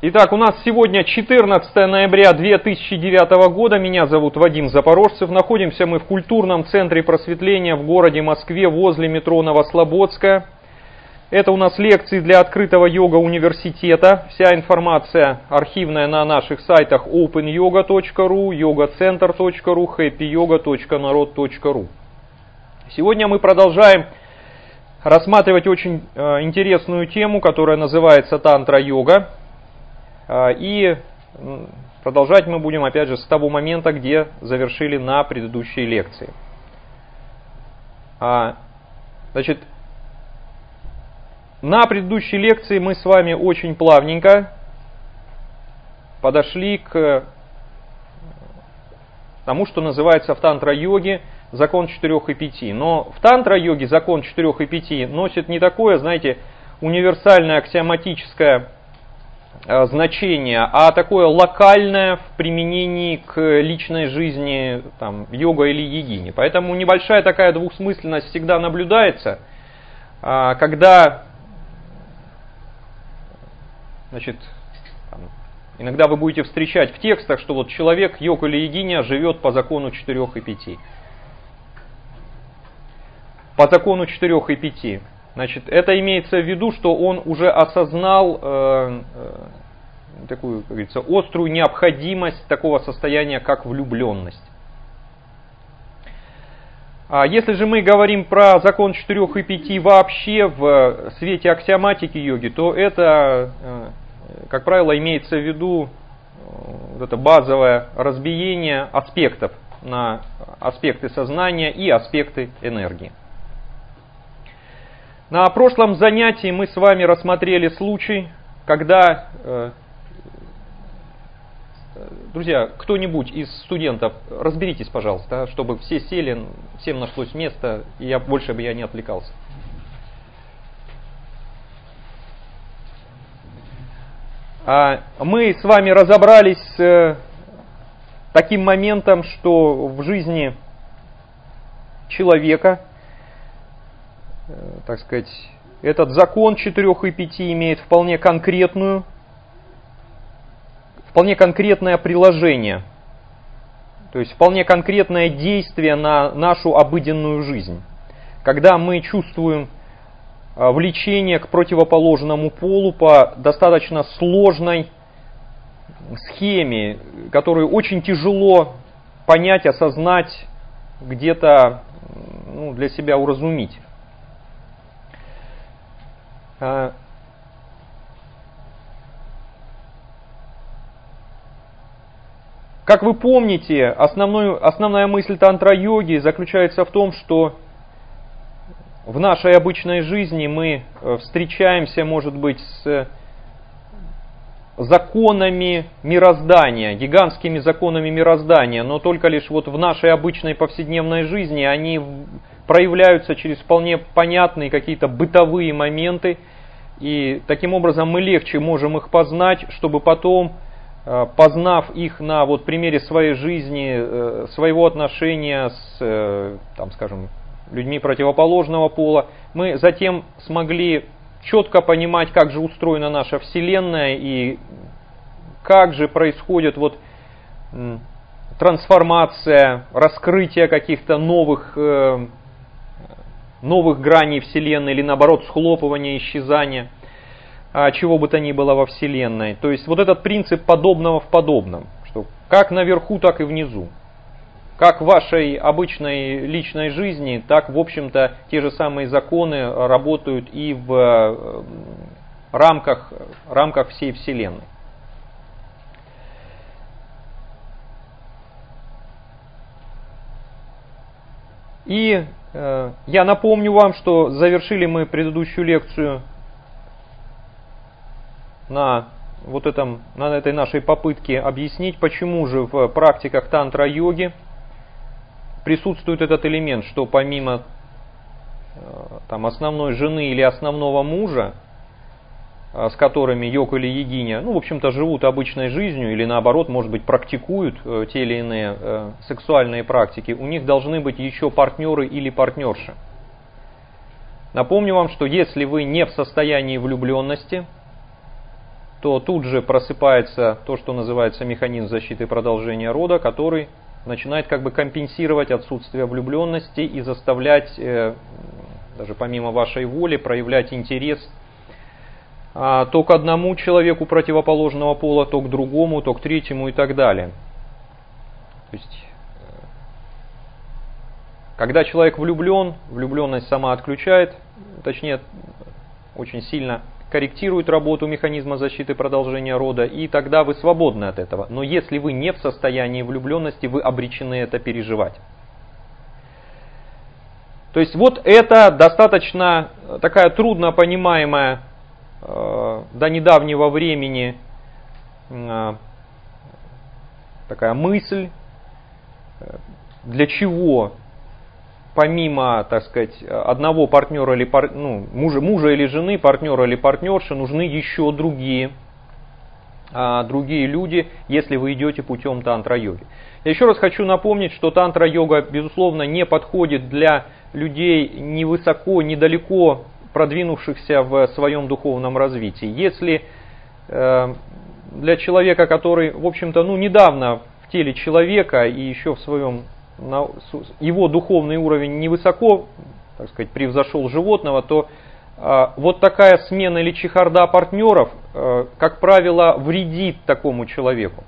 Итак, у нас сегодня 14 ноября 2009 года. Меня зовут Вадим Запорожцев. Находимся мы в культурном центре просветления в городе Москве возле метро Новослободская. Это у нас лекции для открытого йога-университета. Вся информация архивная на наших сайтах openyoga.ru, yogacenter.ru, happyyoga.narod.ru. Сегодня мы продолжаем рассматривать очень интересную тему, которая называется тантра-йога. И продолжать мы будем, опять же, с того момента, где завершили на предыдущей лекции. Значит, на предыдущей лекции мы с вами очень плавненько подошли к тому, что называется в тантра-йоге закон 4 и 5. Но в тантра-йоге закон 4 и 5 носит не такое, знаете, универсальное аксиоматическое значение, а такое локальное в применении к личной жизни там, йога или йогини. Поэтому небольшая такая двусмысленность всегда наблюдается, когда, значит, иногда вы будете встречать в текстах, что вот человек, йог или йогиня, живет по закону 4 и 5. По закону 4 и 5. Значит, это имеется в виду, что он уже осознал такую, как говорится, острую необходимость такого состояния, как влюбленность. А если же мы говорим про закон 4 и 5 вообще в свете аксиоматики йоги, то это, как правило, имеется в виду вот это базовое разбиение аспектов на аспекты сознания и аспекты энергии. На прошлом занятии мы с вами рассмотрели случай, когда, друзья, кто-нибудь из студентов, разберитесь, пожалуйста, чтобы все сели, всем нашлось место, и больше бы я не отвлекался. Мы с вами разобрались с таким моментом, что в жизни человека, так сказать, этот закон 4 и 5 имеет вполне конкретное приложение, то есть вполне конкретное действие на нашу обыденную жизнь. Когда мы чувствуем влечение к противоположному полу по достаточно сложной схеме, которую очень тяжело понять, осознать, где-то для себя уразумить. Как вы помните, основная мысль тантра-йоги заключается в том, что в нашей обычной жизни мы встречаемся, может быть, с законами мироздания, гигантскими законами мироздания, но только лишь вот в нашей обычной повседневной жизни они проявляются через вполне понятные какие-то бытовые моменты, и таким образом мы легче можем их познать, чтобы потом, познав их на вот примере своей жизни, своего отношения с, там, скажем, людьми противоположного пола, мы затем смогли четко понимать, как же устроена наша Вселенная и как же происходит вот трансформация, раскрытие каких-то новых граней Вселенной или наоборот схлопывание, исчезание чего бы то ни было во Вселенной. То есть вот этот принцип подобного в подобном, что как наверху, так и внизу. Как в вашей обычной личной жизни, так, в общем-то, те же самые законы работают и в рамках всей Вселенной. И я напомню вам, что завершили мы предыдущую лекцию на этой нашей попытке объяснить, почему же в практиках тантра-йоги присутствует этот элемент, что помимо там, основной жены или основного мужа, с которыми йог или йогиня, в общем-то, живут обычной жизнью или наоборот, может быть, практикуют те или иные сексуальные практики, у них должны быть еще партнеры или партнерши. Напомню вам, что если вы не в состоянии влюбленности, то тут же просыпается то, что называется механизм защиты и продолжения рода, который начинает как бы компенсировать отсутствие влюбленности и заставлять, даже помимо вашей воли, проявлять интерес то к одному человеку противоположного пола, то к другому, то к третьему и так далее. То есть, когда человек влюблен, влюбленность сама отключает, точнее, очень сильно корректирует работу механизма защиты и продолжения рода, и тогда вы свободны от этого. Но если вы не в состоянии влюбленности, вы обречены это переживать. То есть вот это достаточно такая трудно понимаемая до недавнего времени такая мысль, для чего помимо, так сказать, одного партнера или мужа или жены, партнера или партнерши, нужны еще другие люди, если вы идете путем тантра-йоги. Я еще раз хочу напомнить, что тантра-йога, безусловно, не подходит для людей ни высоко, ни далеко продвинувшихся в своем духовном развитии. Если для человека, который, в общем-то, недавно в теле человека и еще в своем, его духовный уровень невысоко, так сказать, превзошел животного, то вот такая смена или чехарда партнеров, как правило, вредит такому человеку.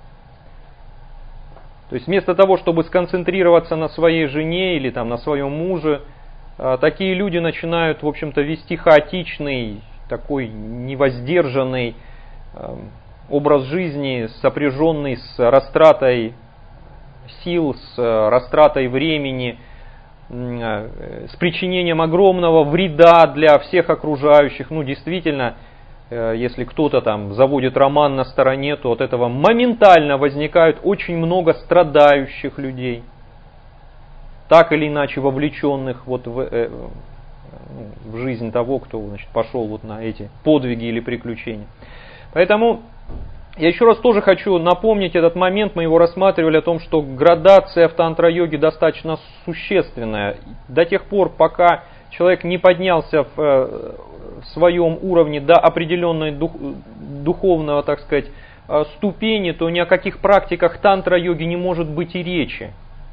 То есть вместо того, чтобы сконцентрироваться на своей жене или там, на своем муже, такие люди начинают, в общем-то, вести хаотичный, такой невоздержанный образ жизни, сопряженный с растратой сил, с растратой времени, с причинением огромного вреда для всех окружающих. Действительно, если кто-то там заводит роман на стороне, то от этого моментально возникает очень много страдающих людей, так или иначе вовлеченных вот в жизнь того, кто, значит, пошел вот на эти подвиги или приключения. Поэтому я еще раз тоже хочу напомнить этот момент, мы его рассматривали, о том, что градация в тантра-йоге достаточно существенная. До тех пор, пока человек не поднялся в своем уровне до определенной духовного, так сказать, ступени, то ни о каких практиках тантра-йоги не может быть и речи.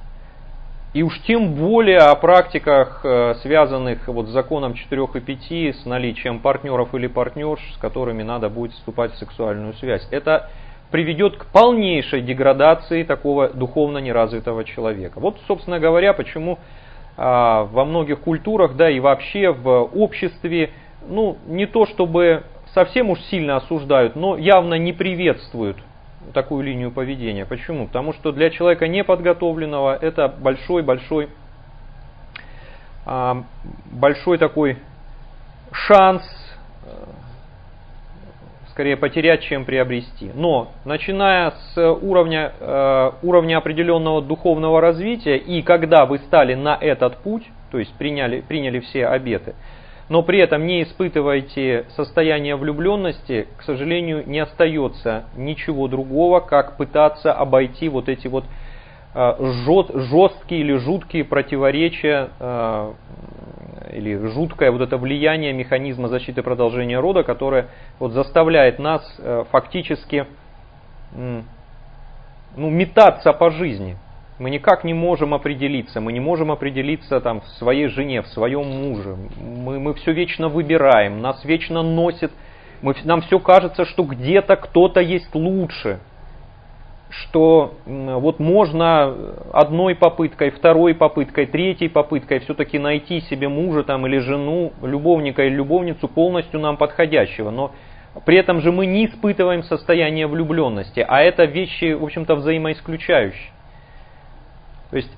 И уж тем более о практиках, связанных вот с законом 4 и 5, с наличием партнеров или партнерш, с которыми надо будет вступать в сексуальную связь. Это приведет к полнейшей деградации такого духовно неразвитого человека. Вот, собственно говоря, почему во многих культурах, да и вообще в обществе, не то чтобы совсем уж сильно осуждают, но явно не приветствуют такую линию поведения. Почему? Потому что для человека неподготовленного это большой такой шанс скорее потерять, чем приобрести. Но начиная с уровня определенного духовного развития, и когда вы стали на этот путь, то есть приняли все обеты, но при этом не испытываете состояние влюбленности, к сожалению, не остается ничего другого, как пытаться обойти вот эти вот жесткие или жуткие противоречия или жуткое вот это влияние механизма защиты продолжения рода, которое вот заставляет нас фактически метаться по жизни. Мы никак не можем определиться, мы не можем определиться там, в своей жене, в своем муже. Мы все вечно выбираем, нас вечно носит, нам все кажется, что где-то кто-то есть лучше. Что вот можно одной попыткой, второй попыткой, третьей попыткой все-таки найти себе мужа там, или жену, любовника или любовницу полностью нам подходящего. Но при этом же мы не испытываем состояние влюбленности, а это вещи, в общем-то, взаимоисключающие. То есть,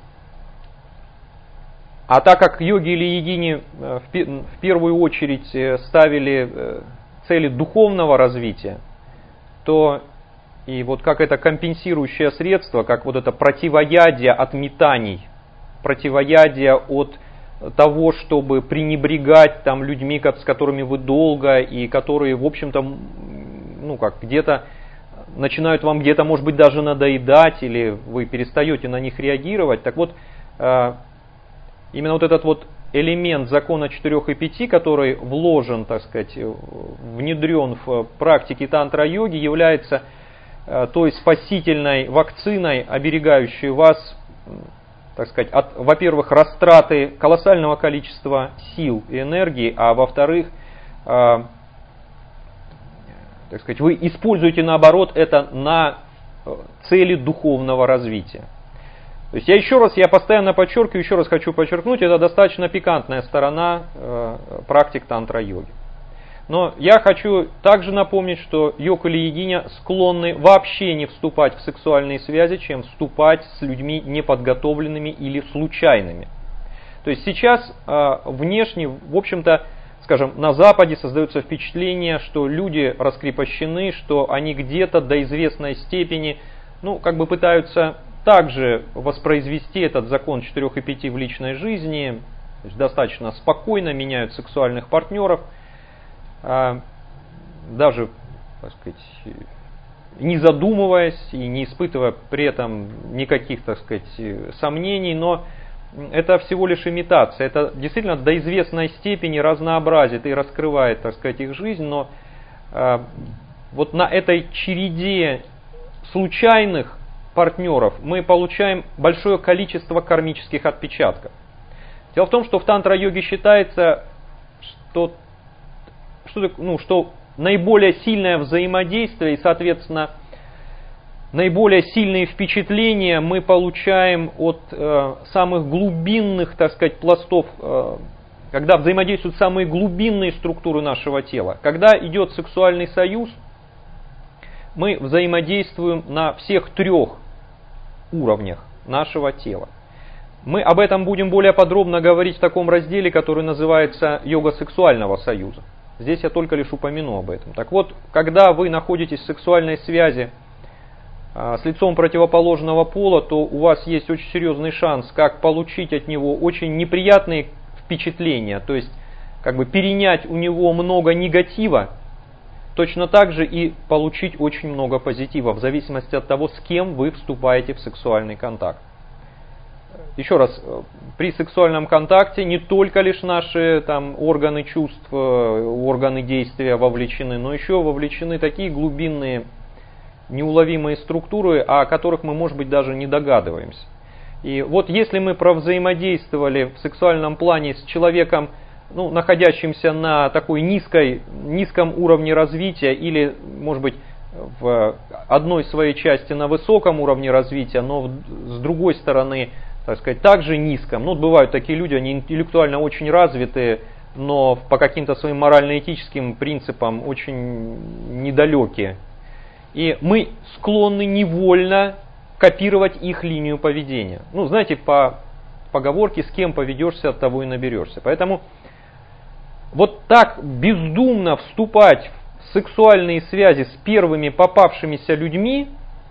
а так как йоги или йогини в первую очередь ставили цели духовного развития, то и вот как это компенсирующее средство, как вот это противоядие от метаний, противоядие от того, чтобы пренебрегать там людьми, с которыми вы долго, и которые, в общем-то, где-то начинают вам где-то, может быть, даже надоедать, или вы перестаете на них реагировать. Так вот, именно вот этот вот элемент закона 4 и 5, который вложен, так сказать, внедрен в практике тантра-йоги, является той спасительной вакциной, оберегающей вас, так сказать, от, во-первых, растраты колоссального количества сил и энергии, а во-вторых, так сказать, вы используете наоборот это на цели духовного развития. То есть я постоянно подчеркиваю, еще раз хочу подчеркнуть, это достаточно пикантная сторона практик тантра-йоги. Но я хочу также напомнить, что йог или йогиня склонны вообще не вступать в сексуальные связи, чем вступать с людьми неподготовленными или случайными. То есть сейчас внешне, в общем-то, скажем, на Западе создается впечатление, что люди раскрепощены, что они где-то до известной степени, пытаются также воспроизвести этот закон 4 и 5 в личной жизни, то есть достаточно спокойно меняют сексуальных партнеров, даже, так сказать, не задумываясь и не испытывая при этом никаких, так сказать, сомнений, но это всего лишь имитация. Это действительно до известной степени разнообразит и раскрывает, так сказать, их жизнь, но вот на этой череде случайных партнеров мы получаем большое количество кармических отпечатков. Дело в том, что в тантра-йоге считается, что наиболее сильное взаимодействие и, соответственно, наиболее сильные впечатления мы получаем от самых глубинных, так сказать, пластов, когда взаимодействуют самые глубинные структуры нашего тела. Когда идет сексуальный союз, мы взаимодействуем на всех 3 уровнях нашего тела. Мы об этом будем более подробно говорить в таком разделе, который называется «Йога сексуального союза». Здесь я только лишь упомяну об этом. Так вот, когда вы находитесь в сексуальной связи с лицом противоположного пола, то у вас есть очень серьезный шанс, как получить от него очень неприятные впечатления, то есть перенять у него много негатива, точно так же и получить очень много позитива, в зависимости от того, с кем вы вступаете в сексуальный контакт. Еще раз, при сексуальном контакте не только лишь наши органы чувств, органы действия вовлечены, но еще вовлечены такие глубинные, неуловимые структуры, о которых мы, может быть, даже не догадываемся. И вот если мы провзаимодействовали в сексуальном плане с человеком, находящимся на такой низком уровне развития или, может быть, в одной своей части на высоком уровне развития, но с другой стороны, так сказать, также низком. Бывают такие люди, они интеллектуально очень развитые, но по каким-то своим морально-этическим принципам очень недалекие. И мы склонны невольно копировать их линию поведения. Знаете, по поговорке «с кем поведешься, от того и наберешься». Поэтому вот так бездумно вступать в сексуальные связи с первыми попавшимися людьми,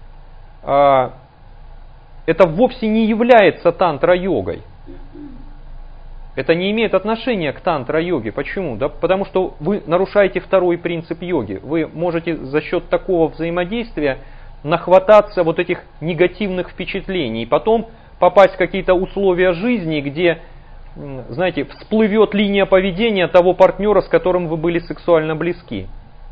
это вовсе не является тантра-йогой. Это не имеет отношения к тантра-йоге. Почему? Да потому что вы нарушаете 2-й принцип йоги. Вы можете за счет такого взаимодействия нахвататься вот этих негативных впечатлений. И потом попасть в какие-то условия жизни, где, знаете, всплывет линия поведения того партнера, с которым вы были сексуально близки.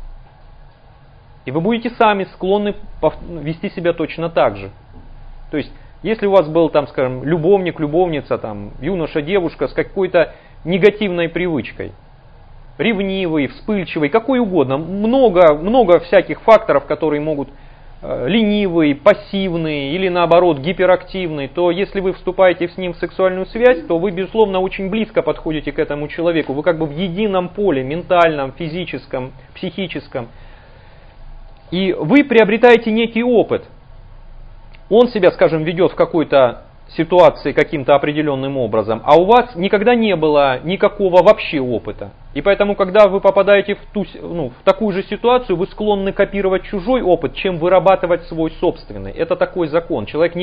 И вы будете сами склонны вести себя точно так же. То есть, если у вас был, скажем, любовник, любовница, юноша, девушка с какой-то негативной привычкой, ревнивый, вспыльчивый, какой угодно, много всяких факторов, которые могут ленивый, пассивный или наоборот гиперактивный, то если вы вступаете с ним в сексуальную связь, то вы, безусловно, очень близко подходите к этому человеку. Вы в едином поле, ментальном, физическом, психическом. И вы приобретаете некий опыт. Он себя, скажем, ведет в какой-то ситуации каким-то определенным образом, а у вас никогда не было никакого вообще опыта. И поэтому, когда вы попадаете в такую же ситуацию, вы склонны копировать чужой опыт, чем вырабатывать свой собственный. Это такой закон. Человек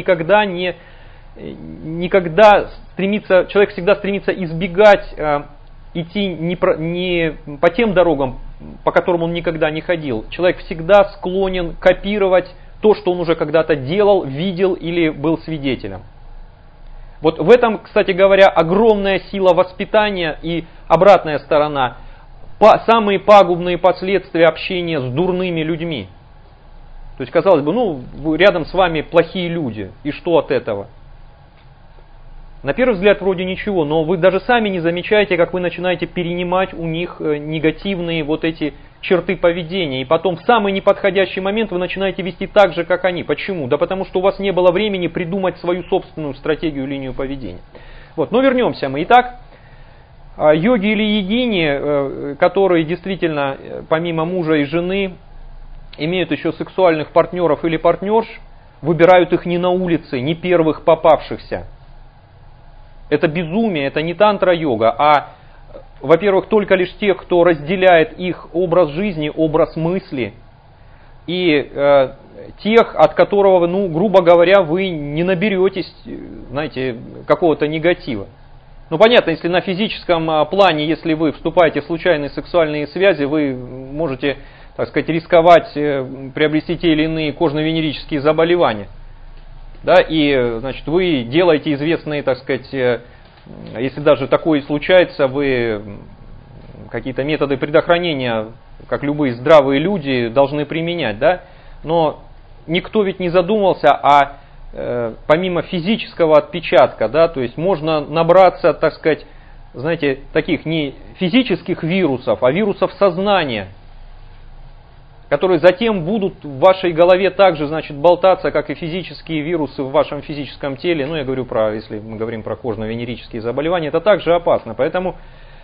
всегда стремится избегать идти не по тем дорогам, по которым он никогда не ходил. Человек всегда склонен копировать то, что он уже когда-то делал, видел или был свидетелем. Вот в этом, кстати говоря, огромная сила воспитания и обратная сторона. Самые пагубные последствия общения с дурными людьми. То есть, казалось бы, рядом с вами плохие люди, и что от этого? На первый взгляд вроде ничего, но вы даже сами не замечаете, как вы начинаете перенимать у них негативные вот эти черты поведения. И потом в самый неподходящий момент вы начинаете вести так же, как они. Почему? Да потому что у вас не было времени придумать свою собственную стратегию, линию поведения. Вот, но вернемся мы. Итак, йоги или йогини, которые действительно помимо мужа и жены имеют еще сексуальных партнеров или партнерш, выбирают их не на улице, не первых попавшихся. Это безумие, это не тантра-йога, а, во-первых, только лишь тех, кто разделяет их образ жизни, образ мысли, и тех, от которого вы, грубо говоря, вы не наберетесь, знаете, какого-то негатива. Понятно, если на физическом плане, если вы вступаете в случайные сексуальные связи, вы можете, так сказать, рисковать приобрести те или иные кожно-венерические заболевания. Да, и, значит, вы делаете известные, так сказать, если даже такое случается, вы какие-то методы предохранения, как любые здравые люди, должны применять, да? Но никто ведь не задумался помимо физического отпечатка, да, то есть можно набраться, так сказать, знаете, таких не физических вирусов, а вирусов сознания, которые затем будут в вашей голове также, значит, болтаться, как и физические вирусы в вашем физическом теле. Я говорю если мы говорим про кожно-венерические заболевания, это также опасно. Поэтому,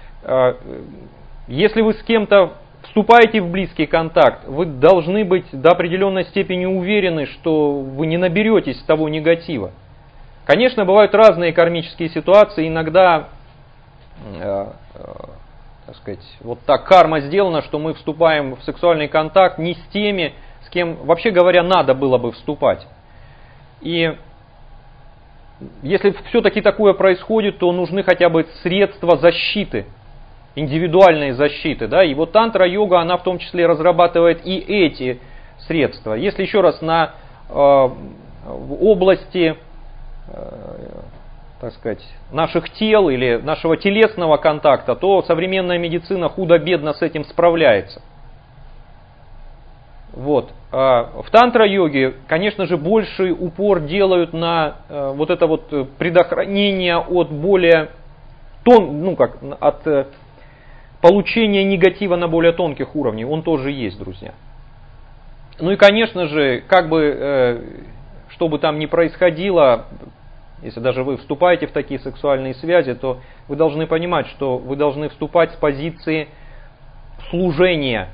если вы с кем-то вступаете в близкий контакт, вы должны быть до определенной степени уверены, что вы не наберетесь того негатива. Конечно, бывают разные кармические ситуации, иногда так сказать, вот так карма сделана, что мы вступаем в сексуальный контакт не с теми, с кем, вообще говоря, надо было бы вступать. И если все-таки такое происходит, то нужны хотя бы средства защиты, индивидуальной защиты. Да? И вот тантра-йога, она в том числе разрабатывает и эти средства. Если еще раз в области так сказать, наших тел или нашего телесного контакта, то современная медицина худо-бедно с этим справляется. Вот. В тантра-йоге, конечно же, больший упор делают на вот это вот предохранение от более от получения негатива на более тонких уровнях. Он тоже есть, друзья. И, конечно же, что бы там ни происходило, если даже вы вступаете в такие сексуальные связи, то вы должны понимать, что вы должны вступать с позиции служения.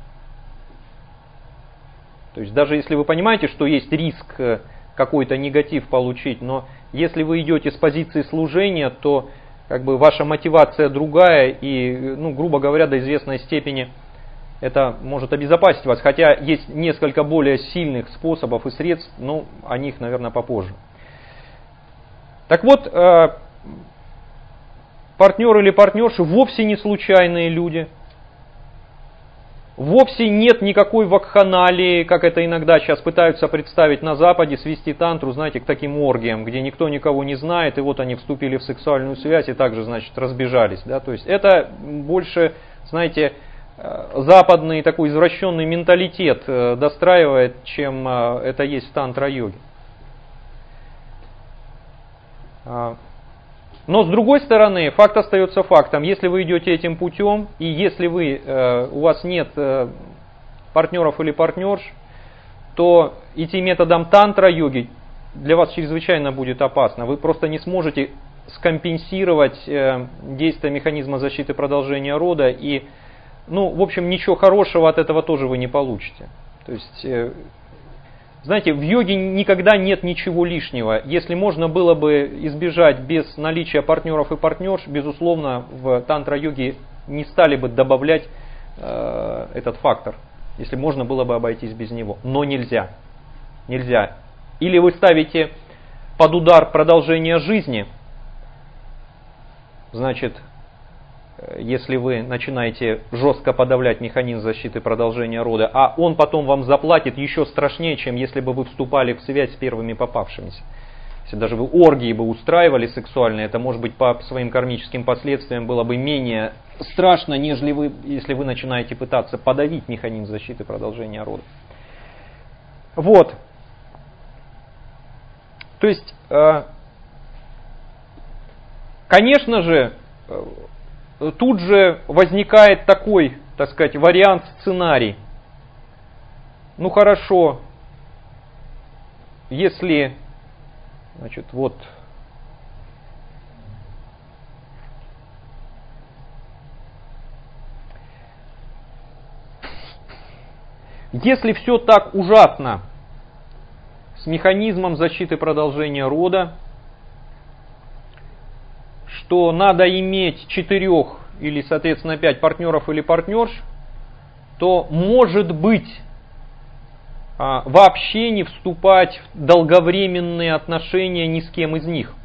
То есть даже если вы понимаете, что есть риск какой-то негатив получить, но если вы идете с позиции служения, то ваша мотивация другая и, грубо говоря, до известной степени это может обезопасить вас. Хотя есть несколько более сильных способов и средств, но о них, наверное, попозже. Так вот, партнер или партнерши вовсе не случайные люди. Вовсе нет никакой вакханалии, как это иногда сейчас пытаются представить на Западе, свести тантру, знаете, к таким оргиям, где никто никого не знает, и вот они вступили в сексуальную связь и также, значит, разбежались. Да? То есть это больше, знаете, западный такой извращенный менталитет достраивает, чем это есть в тантра-йоге. Но с другой стороны, факт остается фактом. Если вы идете этим путем, и если у вас нет партнеров или партнерш, то идти методом тантра-йоги для вас чрезвычайно будет опасно. Вы просто не сможете скомпенсировать действие механизма защиты продолжения рода, и, в общем, ничего хорошего от этого тоже вы не получите. То есть, знаете, в йоге никогда нет ничего лишнего. Если можно было бы избежать без наличия партнеров и партнерш, безусловно, в тантра-йоге не стали бы добавлять этот фактор, если можно было бы обойтись без него. Но нельзя. Нельзя. Или вы ставите под удар продолжение жизни, значит, если вы начинаете жестко подавлять механизм защиты продолжения рода, а он потом вам заплатит еще страшнее, чем если бы вы вступали в связь с первыми попавшимися. если даже вы оргии бы устраивали сексуальные, это, может быть, по своим кармическим последствиям было бы менее страшно, нежели вы, если вы начинаете пытаться подавить механизм защиты продолжения рода. Вот. То есть, конечно же, тут же возникает такой, так сказать, вариант, сценарий. Ну хорошо, если, значит, вот, если все так ужасно с механизмом защиты продолжения рода, что надо иметь 4 или, соответственно, 5 партнеров или партнерш, то, может быть, вообще не вступать в долговременные отношения ни с кем из них.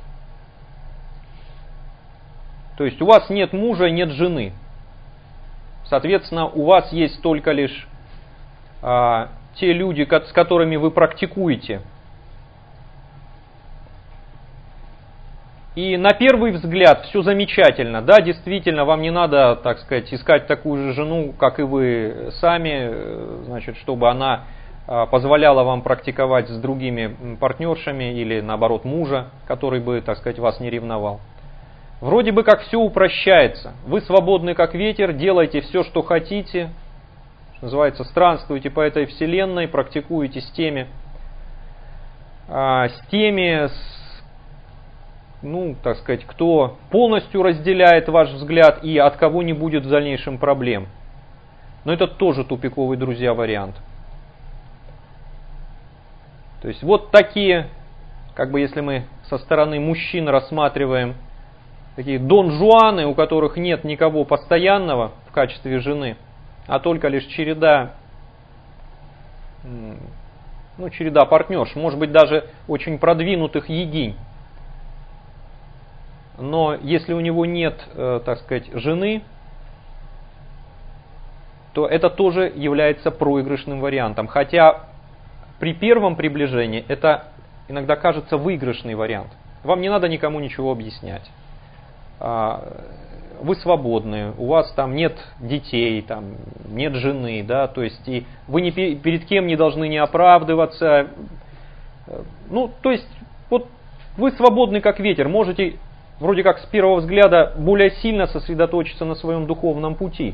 То есть у вас нет мужа, нет жены. Соответственно, у вас есть только лишь те люди, с которыми вы практикуете. И на первый взгляд все замечательно. Да, действительно, вам не надо, так сказать, искать такую же жену, как и вы сами, значит, чтобы она позволяла вам практиковать с другими партнершами или, наоборот, мужа, который бы, так сказать, вас не ревновал. Вроде бы как все упрощается. Вы свободны как ветер, делайте все, что хотите. Что называется, странствуйте по этой вселенной, практикуете с теми, ну, так сказать, кто полностью разделяет ваш взгляд и от кого не будет в дальнейшем проблем. Но это тоже тупиковый, друзья, вариант. То есть вот такие, как бы если мы со стороны мужчин рассматриваем, такие Дон Жуаны, у которых нет никого постоянного в качестве жены, а только лишь череда партнерш, может быть даже очень продвинутых егинь. Но если у него нет, так сказать, жены, то это тоже является проигрышным вариантом. Хотя при первом приближении это иногда кажется выигрышный вариант. Вам не надо никому ничего объяснять. Вы свободны, у вас там нет детей, там нет жены, да, то есть и вы перед кем не должны не оправдываться. Ну, то есть вот вы свободны как ветер, можете вроде как с первого взгляда более сильно сосредоточиться на своем духовном пути.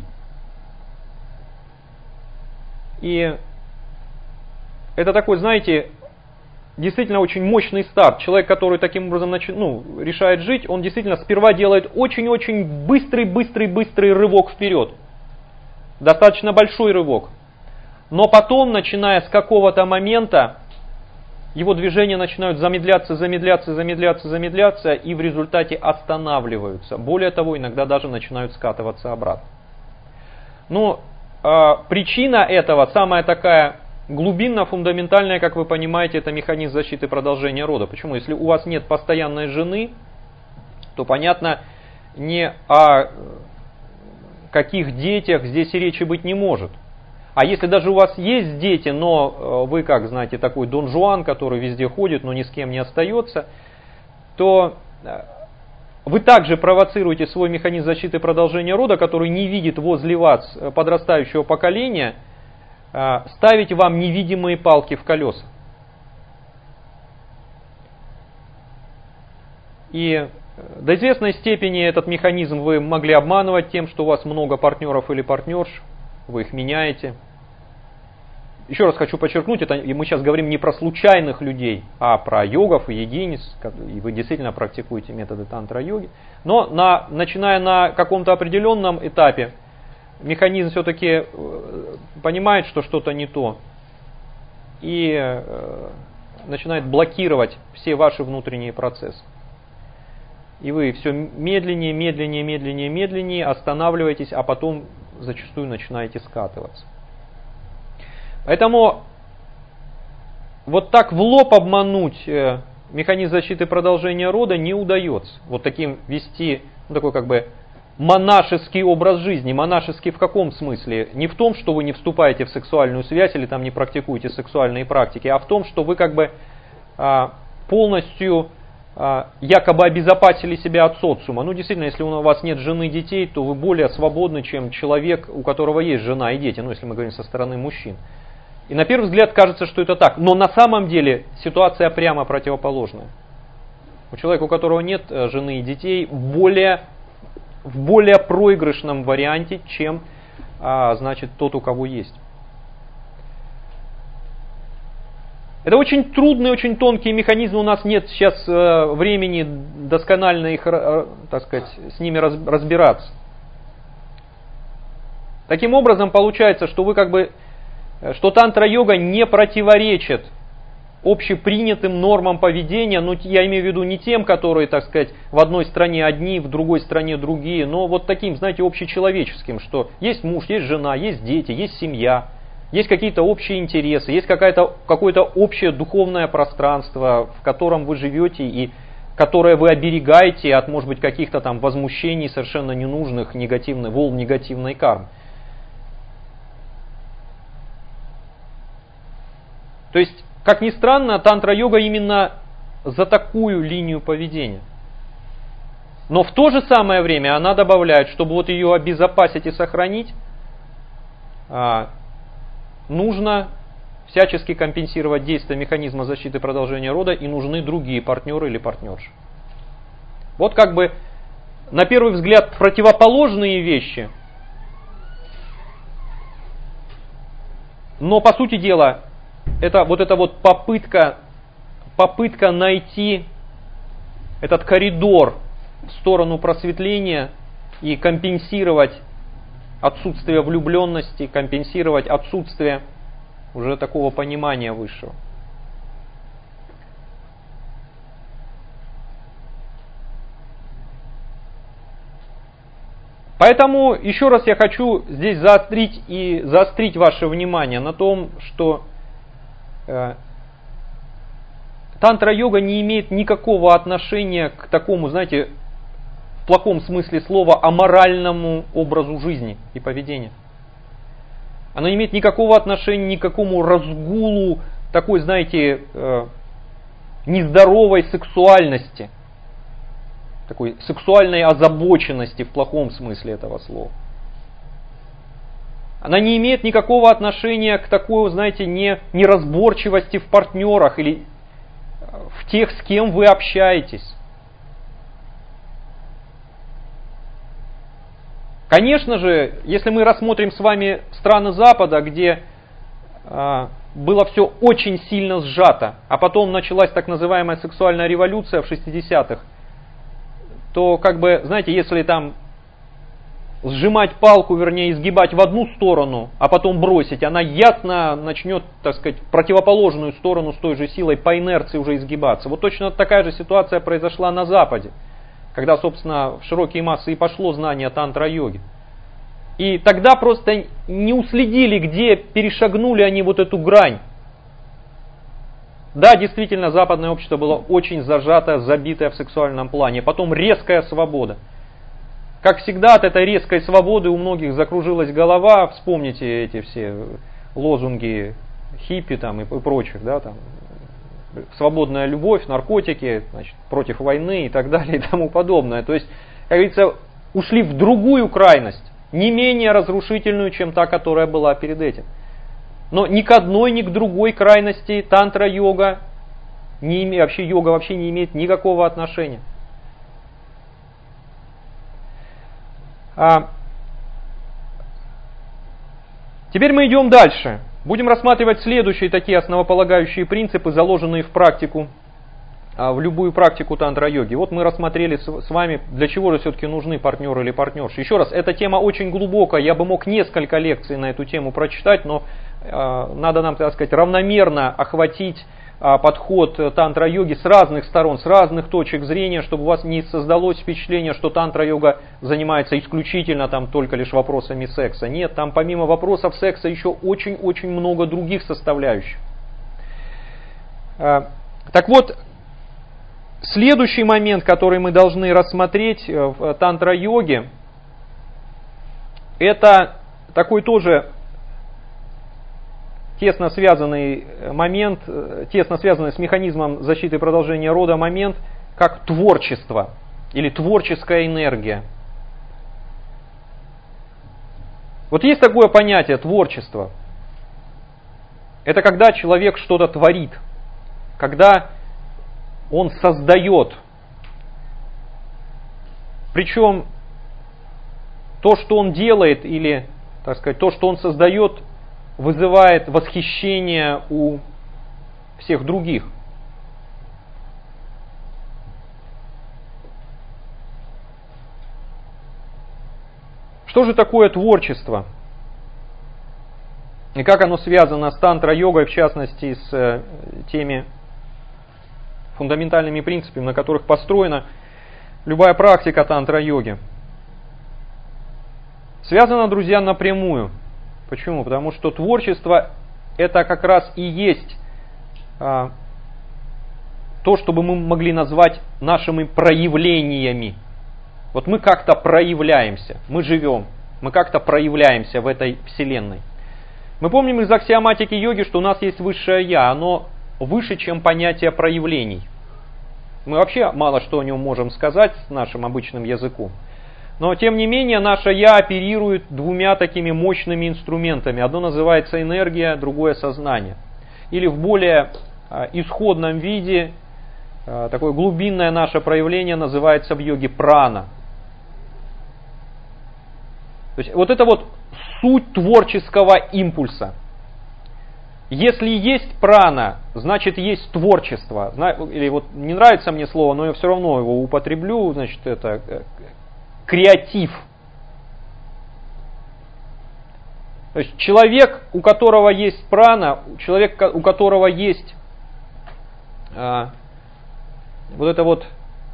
И это такой, знаете, действительно очень мощный старт. Человек, который таким образом решает жить, он действительно сперва делает очень-очень быстрый рывок вперед. Достаточно большой рывок. Но потом, начиная с какого-то момента, его движения начинают замедляться, и в результате останавливаются. Более того, иногда даже начинают скатываться обратно. Но причина этого, самая такая глубинно фундаментальная, как вы понимаете, это механизм защиты продолжения рода. Почему? Если у вас нет постоянной жены, то понятно, ни о каких детях здесь и речи быть не может. А если даже у вас есть дети, но вы, как знаете, такой Дон Жуан, который везде ходит, но ни с кем не остается, то вы также провоцируете свой механизм защиты продолжения рода, который не видит возле вас подрастающего поколения, ставить вам невидимые палки в колеса. И до известной степени этот механизм вы могли обманывать тем, что у вас много партнеров или партнерш, вы их меняете. Еще раз хочу подчеркнуть, мы сейчас говорим не про случайных людей, а про йогов и йогинец, и вы действительно практикуете методы тантра-йоги. Но начиная на каком-то определенном этапе, механизм все-таки понимает, что что-то не то, и начинает блокировать все ваши внутренние процессы. И вы все медленнее останавливаетесь, а потом зачастую начинаете скатываться. Поэтому вот так в лоб обмануть механизм защиты продолжения рода не удается. Вот таким вести такой как бы монашеский образ жизни. Монашеский в каком смысле? Не в том, что вы не вступаете в сексуальную связь или там не практикуете сексуальные практики, а в том, что вы как бы полностью якобы обезопасили себя от социума. Ну, действительно, если у вас нет жены, детей, то вы более свободны, чем человек, у которого есть жена и дети, ну, если мы говорим со стороны мужчин. И на первый взгляд кажется, что это так, но на самом деле ситуация прямо противоположная. У человека, у которого нет жены и детей, в более проигрышном варианте, чем значит, тот, у кого есть. Это очень трудные, очень тонкие механизмы, у нас нет сейчас времени досконально их, так сказать, с ними разбираться. Таким образом, получается, что что тантра-йога не противоречит общепринятым нормам поведения, но я имею в виду не тем, которые, так сказать, в одной стране одни, в другой стране другие, но вот таким, знаете, общечеловеческим, что есть муж, есть жена, есть дети, есть семья. Есть какие-то общие интересы, есть какое-то общее духовное пространство, в котором вы живете и которое вы оберегаете от, может быть, каких-то там возмущений совершенно ненужных, волн негативной кармы. То есть, как ни странно, тантра-йога именно за такую линию поведения. Но в то же самое время она добавляет, чтобы вот ее обезопасить и сохранить, нужно всячески компенсировать действие механизма защиты продолжения рода, и нужны другие партнеры или партнерши. Вот на первый взгляд противоположные вещи, но по сути дела это вот попытка найти этот коридор в сторону просветления и компенсировать отсутствие влюбленности, компенсировать отсутствие уже такого понимания высшего. Поэтому еще раз я хочу здесь заострить ваше внимание на том, что тантра-йога не имеет никакого отношения к такому, знаете, в плохом смысле слова, аморальному образу жизни и поведения. Она не имеет никакого отношения ни к какому разгулу такой, знаете, нездоровой сексуальности, такой сексуальной озабоченности в плохом смысле этого слова. Она не имеет никакого отношения к такой, знаете, неразборчивости в партнерах или в тех, с кем вы общаетесь. Конечно же, если мы рассмотрим с вами страны Запада, где было все очень сильно сжато, а потом началась так называемая сексуальная революция в 60-х, то, знаете, если там сжимать палку, вернее, изгибать в одну сторону, а потом бросить, она ясно начнет, так сказать, в противоположную сторону с той же силой по инерции уже изгибаться. Вот точно такая же ситуация произошла на Западе, когда, собственно, в широкие массы и пошло знание тантра-йоги. И тогда просто не уследили, где перешагнули они вот эту грань. Да, действительно, западное общество было очень зажатое, забитое в сексуальном плане. Потом резкая свобода. Как всегда, от этой резкой свободы у многих закружилась голова. Вспомните эти все лозунги хиппи там, и прочих, да, там, свободная любовь, наркотики, значит, против войны и так далее и тому подобное. То есть, как говорится, ушли в другую крайность, не менее разрушительную, чем та, которая была перед этим. Но ни к одной, ни к другой крайности тантра-йога, йога вообще не имеет никакого отношения. Теперь мы идем дальше. Будем рассматривать следующие такие основополагающие принципы, заложенные в практику, в любую практику тантра-йоги. Вот мы рассмотрели с вами, для чего же все-таки нужны партнеры или партнерши. Еще раз, эта тема очень глубокая, я бы мог несколько лекций на эту тему прочитать, но надо нам, так сказать, равномерно охватить подход тантра-йоги с разных сторон, с разных точек зрения, чтобы у вас не создалось впечатление, что тантра-йога занимается исключительно там только лишь вопросами секса. Нет, там помимо вопросов секса еще очень-очень много других составляющих. Так вот, следующий момент, который мы должны рассмотреть в тантра-йоге, это такой тоже тесно связанный момент, тесно связанный с механизмом защиты и продолжения рода момент, как творчество или творческая энергия. Вот есть такое понятие творчество. Это когда человек что-то творит, когда он создает. Причем то, что он делает, или, так сказать, то, что он создает, вызывает восхищение у всех других. Что же такое творчество? И как оно связано с тантра-йогой, в частности, с теми фундаментальными принципами, на которых построена любая практика тантра-йоги? Связано, друзья, напрямую. Почему? Потому что творчество – это как раз и есть то, что бы мы могли назвать нашими проявлениями. Вот мы как-то проявляемся, мы живем, мы как-то проявляемся в этой вселенной. Мы помним из аксиоматики йоги, что у нас есть высшее Я, оно выше, чем понятие проявлений. Мы вообще мало что о нем можем сказать с нашим обычным языком. Но тем не менее наше Я оперирует двумя такими мощными инструментами. Одно называется энергия, другое сознание. Или в более исходном виде, такое глубинное наше проявление называется в йоге прана. То есть вот это вот суть творческого импульса. Если есть прана, значит есть творчество. Или вот не нравится мне слово, но я все равно его употреблю, значит это креатив. То есть человек, у которого есть прана, человек, у которого есть вот эта вот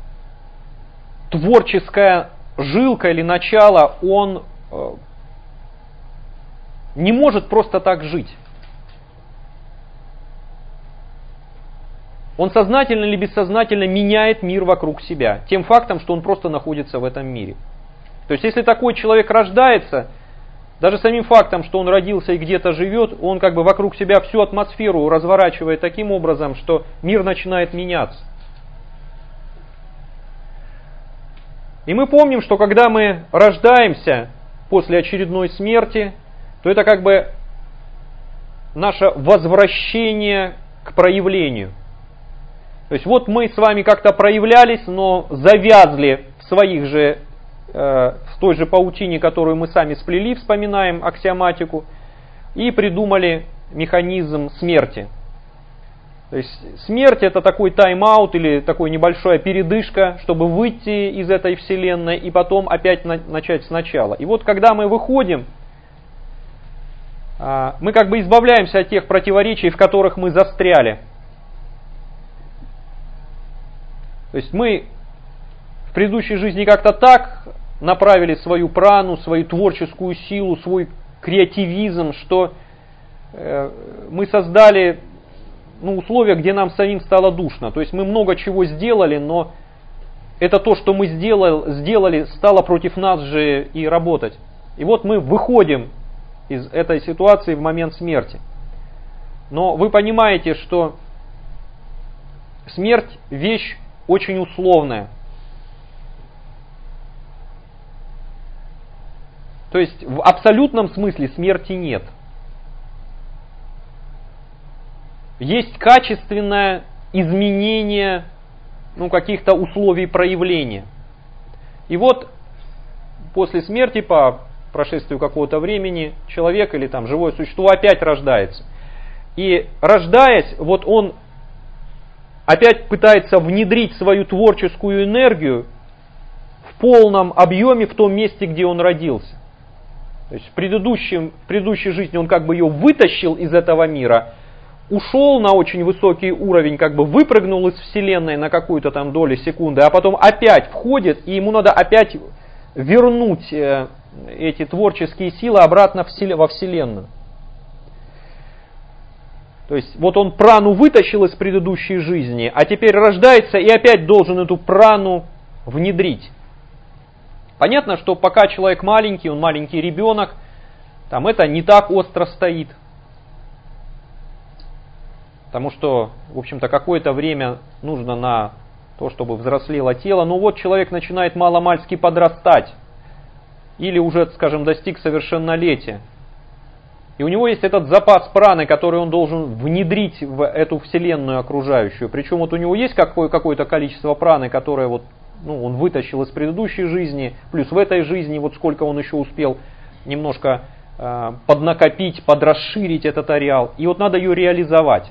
творческая жилка или начало, он не может просто так жить. Он сознательно или бессознательно меняет мир вокруг себя, тем фактом, что он просто находится в этом мире. То есть, если такой человек рождается, даже самим фактом, что он родился и где-то живет, он как бы вокруг себя всю атмосферу разворачивает таким образом, что мир начинает меняться. И мы помним, что когда мы рождаемся после очередной смерти, то это как бы наше возвращение к проявлению. То есть вот мы с вами как-то проявлялись, но завязли в своих же, в той же паутине, которую мы сами сплели, вспоминаем аксиоматику, и придумали механизм смерти. То есть смерть это такой тайм-аут или такой небольшая передышка, чтобы выйти из этой вселенной и потом опять начать сначала. И вот когда мы выходим, мы как бы избавляемся от тех противоречий, в которых мы застряли. То есть мы в предыдущей жизни как-то так направили свою прану, свою творческую силу, свой креативизм, что мы создали условия, где нам самим стало душно. То есть мы много чего сделали, но это то, что мы сделали, стало против нас же и работать. И вот мы выходим из этой ситуации в момент смерти. Но вы понимаете, что смерть вещь очень условная. То есть в абсолютном смысле смерти нет. Есть качественное изменение каких-то условий проявления. И вот после смерти, по прошествию какого-то времени, человек или там живое существо опять рождается. И рождаясь, вот он опять пытается внедрить свою творческую энергию в полном объеме в том месте, где он родился. То есть в предыдущей жизни он как бы ее вытащил из этого мира, ушел на очень высокий уровень, как бы выпрыгнул из Вселенной на какую-то там долю секунды, а потом опять входит, и ему надо опять вернуть эти творческие силы обратно во Вселенную. То есть вот он прану вытащил из предыдущей жизни, а теперь рождается и опять должен эту прану внедрить. Понятно, что пока человек маленький, он маленький ребенок, там это не так остро стоит. Потому что, в общем-то, какое-то время нужно на то, чтобы взрослело тело. Но вот человек начинает маломальски подрастать. Или уже, скажем, достиг совершеннолетия. И у него есть этот запас праны, который он должен внедрить в эту вселенную окружающую. Причем вот у него есть какое-то количество праны, которое вот, он вытащил из предыдущей жизни, плюс в этой жизни, вот сколько он еще успел немножко поднакопить, подрасширить этот ареал. И вот надо ее реализовать.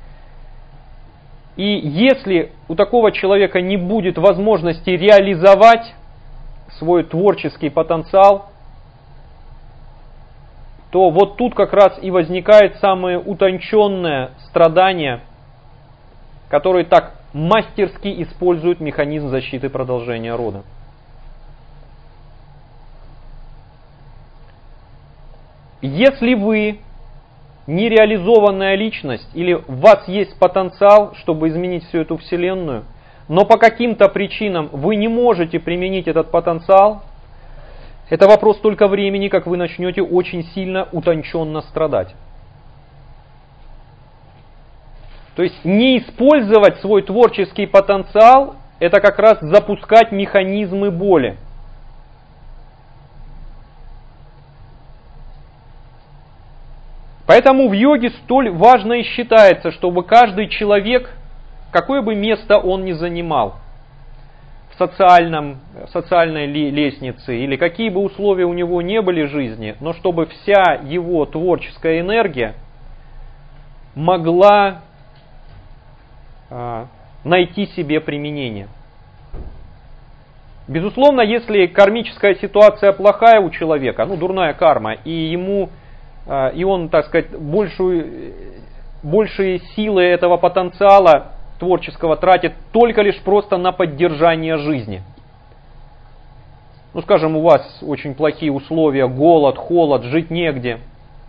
И если у такого человека не будет возможности реализовать свой творческий потенциал, то вот тут как раз и возникает самое утонченное страдание, которое так мастерски использует механизм защиты продолжения рода. Если вы нереализованная личность, или у вас есть потенциал, чтобы изменить всю эту вселенную, но по каким-то причинам вы не можете применить этот потенциал, это вопрос только времени, как вы начнете очень сильно утонченно страдать. То есть не использовать свой творческий потенциал, это как раз запускать механизмы боли. Поэтому в йоге столь важно и считается, чтобы каждый человек, какое бы место он ни занимал, в социальной лестнице, или какие бы условия у него не были в жизни, но чтобы вся его творческая энергия могла найти себе применение. Безусловно, если кармическая ситуация плохая у человека, дурная карма, и он, так сказать, большие силы этого потенциала творческого тратит только лишь просто на поддержание жизни. Скажем, у вас очень плохие условия, голод, холод, жить негде.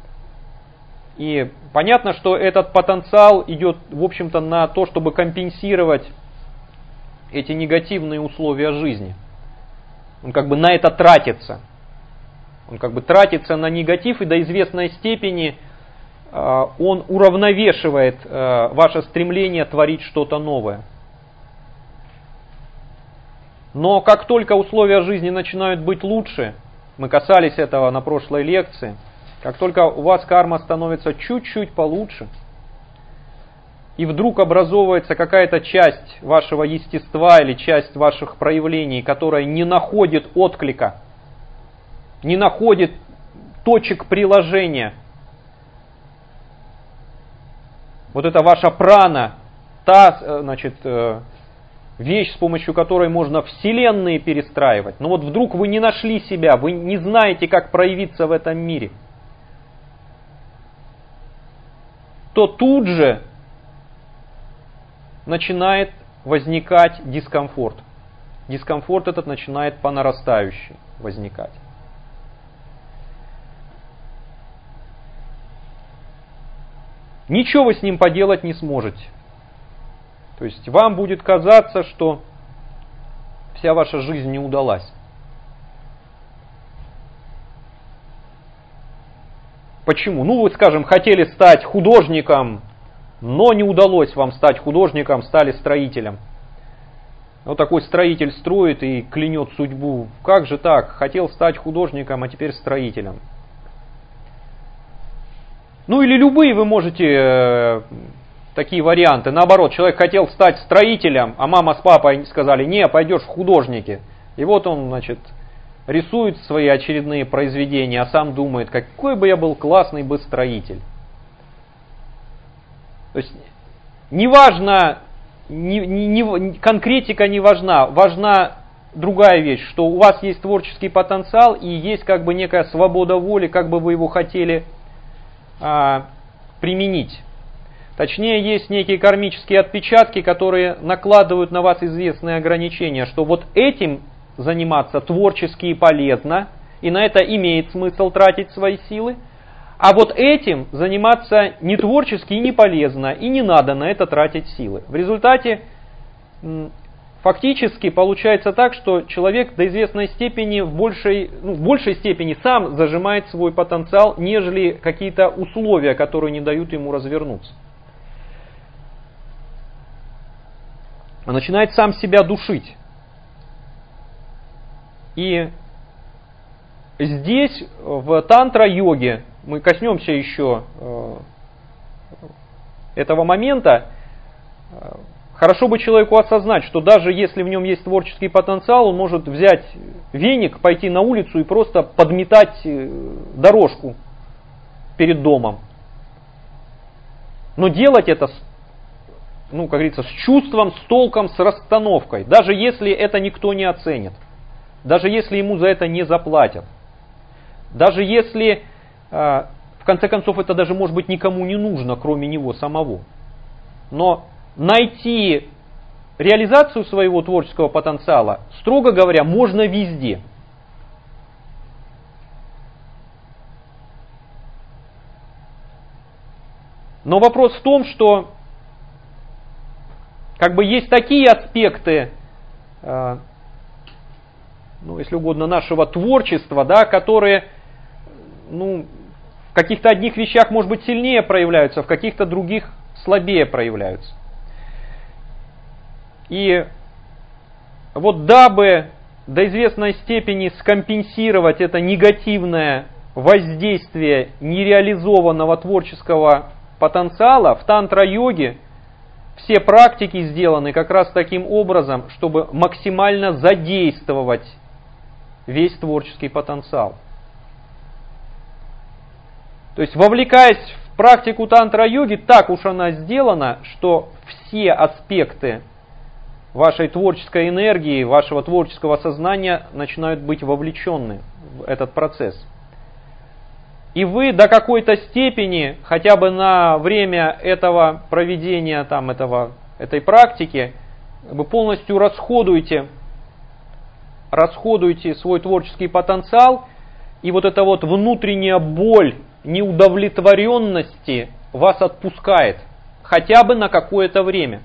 И понятно, что этот потенциал идет, в общем-то, на то, чтобы компенсировать эти негативные условия жизни. Он как бы на это тратится. Он как бы тратится на негатив, и до известной степени он уравновешивает ваше стремление творить что-то новое. Но как только условия жизни начинают быть лучше, мы касались этого на прошлой лекции, как только у вас карма становится чуть-чуть получше, и вдруг образовывается какая-то часть вашего естества или часть ваших проявлений, которая не находит отклика, не находит точек приложения, вот это ваша прана, та, вещь, с помощью которой можно вселенные перестраивать. Но вот вдруг вы не нашли себя, вы не знаете, как проявиться в этом мире, то тут же начинает возникать дискомфорт. Дискомфорт этот начинает по нарастающей возникать. Ничего вы с ним поделать не сможете. То есть вам будет казаться, что вся ваша жизнь не удалась. Почему? Вы, скажем, хотели стать художником, но не удалось вам стать художником, стали строителем. Вот такой строитель строит и клянет судьбу. Как же так? Хотел стать художником, а теперь строителем. Или любые вы можете такие варианты. Наоборот, человек хотел стать строителем, а мама с папой сказали: не, пойдешь в художники. И вот он, рисует свои очередные произведения, а сам думает, какой бы я был классный бы строитель. То есть, неважно, конкретика не важна, важна другая вещь, что у вас есть творческий потенциал и есть некая свобода воли, как бы вы его хотели применить. Точнее, есть некие кармические отпечатки, которые накладывают на вас известные ограничения, что вот этим заниматься творчески и полезно, и на это имеет смысл тратить свои силы, а вот этим заниматься не творчески и не полезно, и не надо на это тратить силы. В результате фактически получается так, что человек до известной степени в большей степени сам зажимает свой потенциал, нежели какие-то условия, которые не дают ему развернуться. начинает сам себя душить. И здесь, в тантра-йоге, мы коснемся еще этого момента, хорошо бы человеку осознать, что даже если в нем есть творческий потенциал, он может взять веник, пойти на улицу и просто подметать дорожку перед домом. Но делать это, как говорится, с чувством, с толком, с расстановкой, даже если это никто не оценит, даже если ему за это не заплатят, даже если, в конце концов, это даже, может быть, никому не нужно, кроме него самого. Но найти реализацию своего творческого потенциала, строго говоря, можно везде. Но вопрос в том, что есть такие аспекты, если угодно, нашего творчества, да, которые в каких-то одних вещах, может быть, сильнее проявляются, в каких-то других слабее проявляются. И вот дабы до известной степени скомпенсировать это негативное воздействие нереализованного творческого потенциала, в тантра-йоге все практики сделаны как раз таким образом, чтобы максимально задействовать весь творческий потенциал. То есть, вовлекаясь в практику тантра-йоги, так уж она сделана, что все аспекты вашей творческой энергии, вашего творческого сознания начинают быть вовлечены в этот процесс. И вы до какой-то степени, хотя бы на время этого проведения этой практики, вы полностью расходуете свой творческий потенциал, и вот эта вот внутренняя боль неудовлетворенности вас отпускает, хотя бы на какое-то время.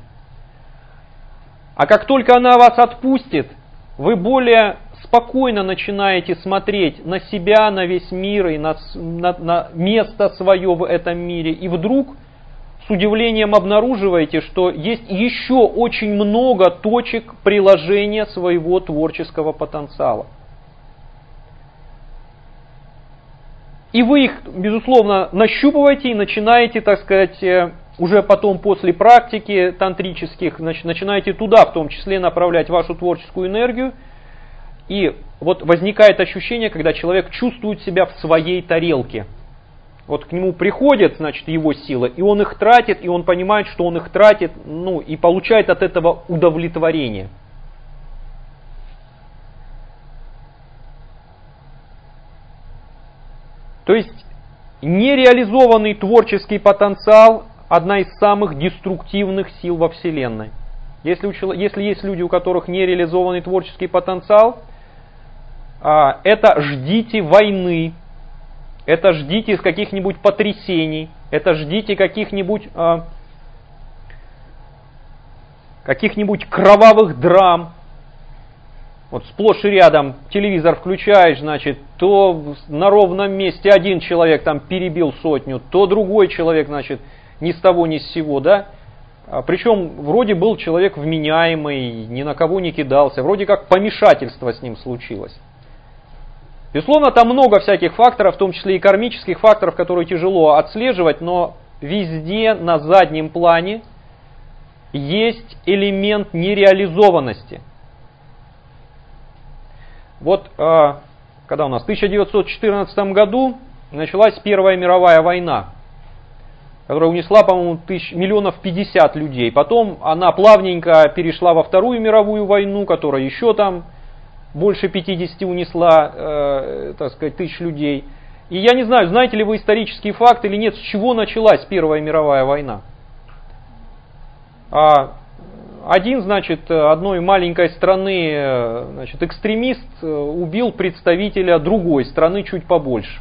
А как только она вас отпустит, вы более спокойно начинаете смотреть на себя, на весь мир и на место свое в этом мире. И вдруг с удивлением обнаруживаете, что есть еще очень много точек приложения своего творческого потенциала. И вы их, безусловно, нащупываете и начинаете, уже потом после практики тантрических, начинаете туда в том числе направлять вашу творческую энергию. И вот возникает ощущение, когда человек чувствует себя в своей тарелке. Вот к нему приходит, его сила, и он их тратит, и он понимает, что он их тратит, и получает от этого удовлетворение. То есть нереализованный творческий потенциал – одна из самых деструктивных сил во Вселенной. Если есть люди, у которых нереализованный творческий потенциал, это ждите войны, это ждите каких-нибудь потрясений, это ждите каких-нибудь кровавых драм. Вот сплошь и рядом телевизор включаешь, то на ровном месте один человек перебил сотню, то другой человек, ни с того ни с сего, да? Причем вроде был человек вменяемый, ни на кого не кидался, вроде как помешательство с ним случилось. Безусловно, там много всяких факторов, в том числе и кармических факторов, которые тяжело отслеживать, но везде на заднем плане есть элемент нереализованности. Вот когда у нас в 1914 году началась Первая мировая война, которая унесла, по-моему, 50 миллионов людей. Потом она плавненько перешла во Вторую мировую войну, которая еще больше 50 унесла, тысяч людей. И я не знаю, знаете ли вы исторический факт или нет, с чего началась Первая мировая война. Одной маленькой страны, экстремист убил представителя другой страны чуть побольше.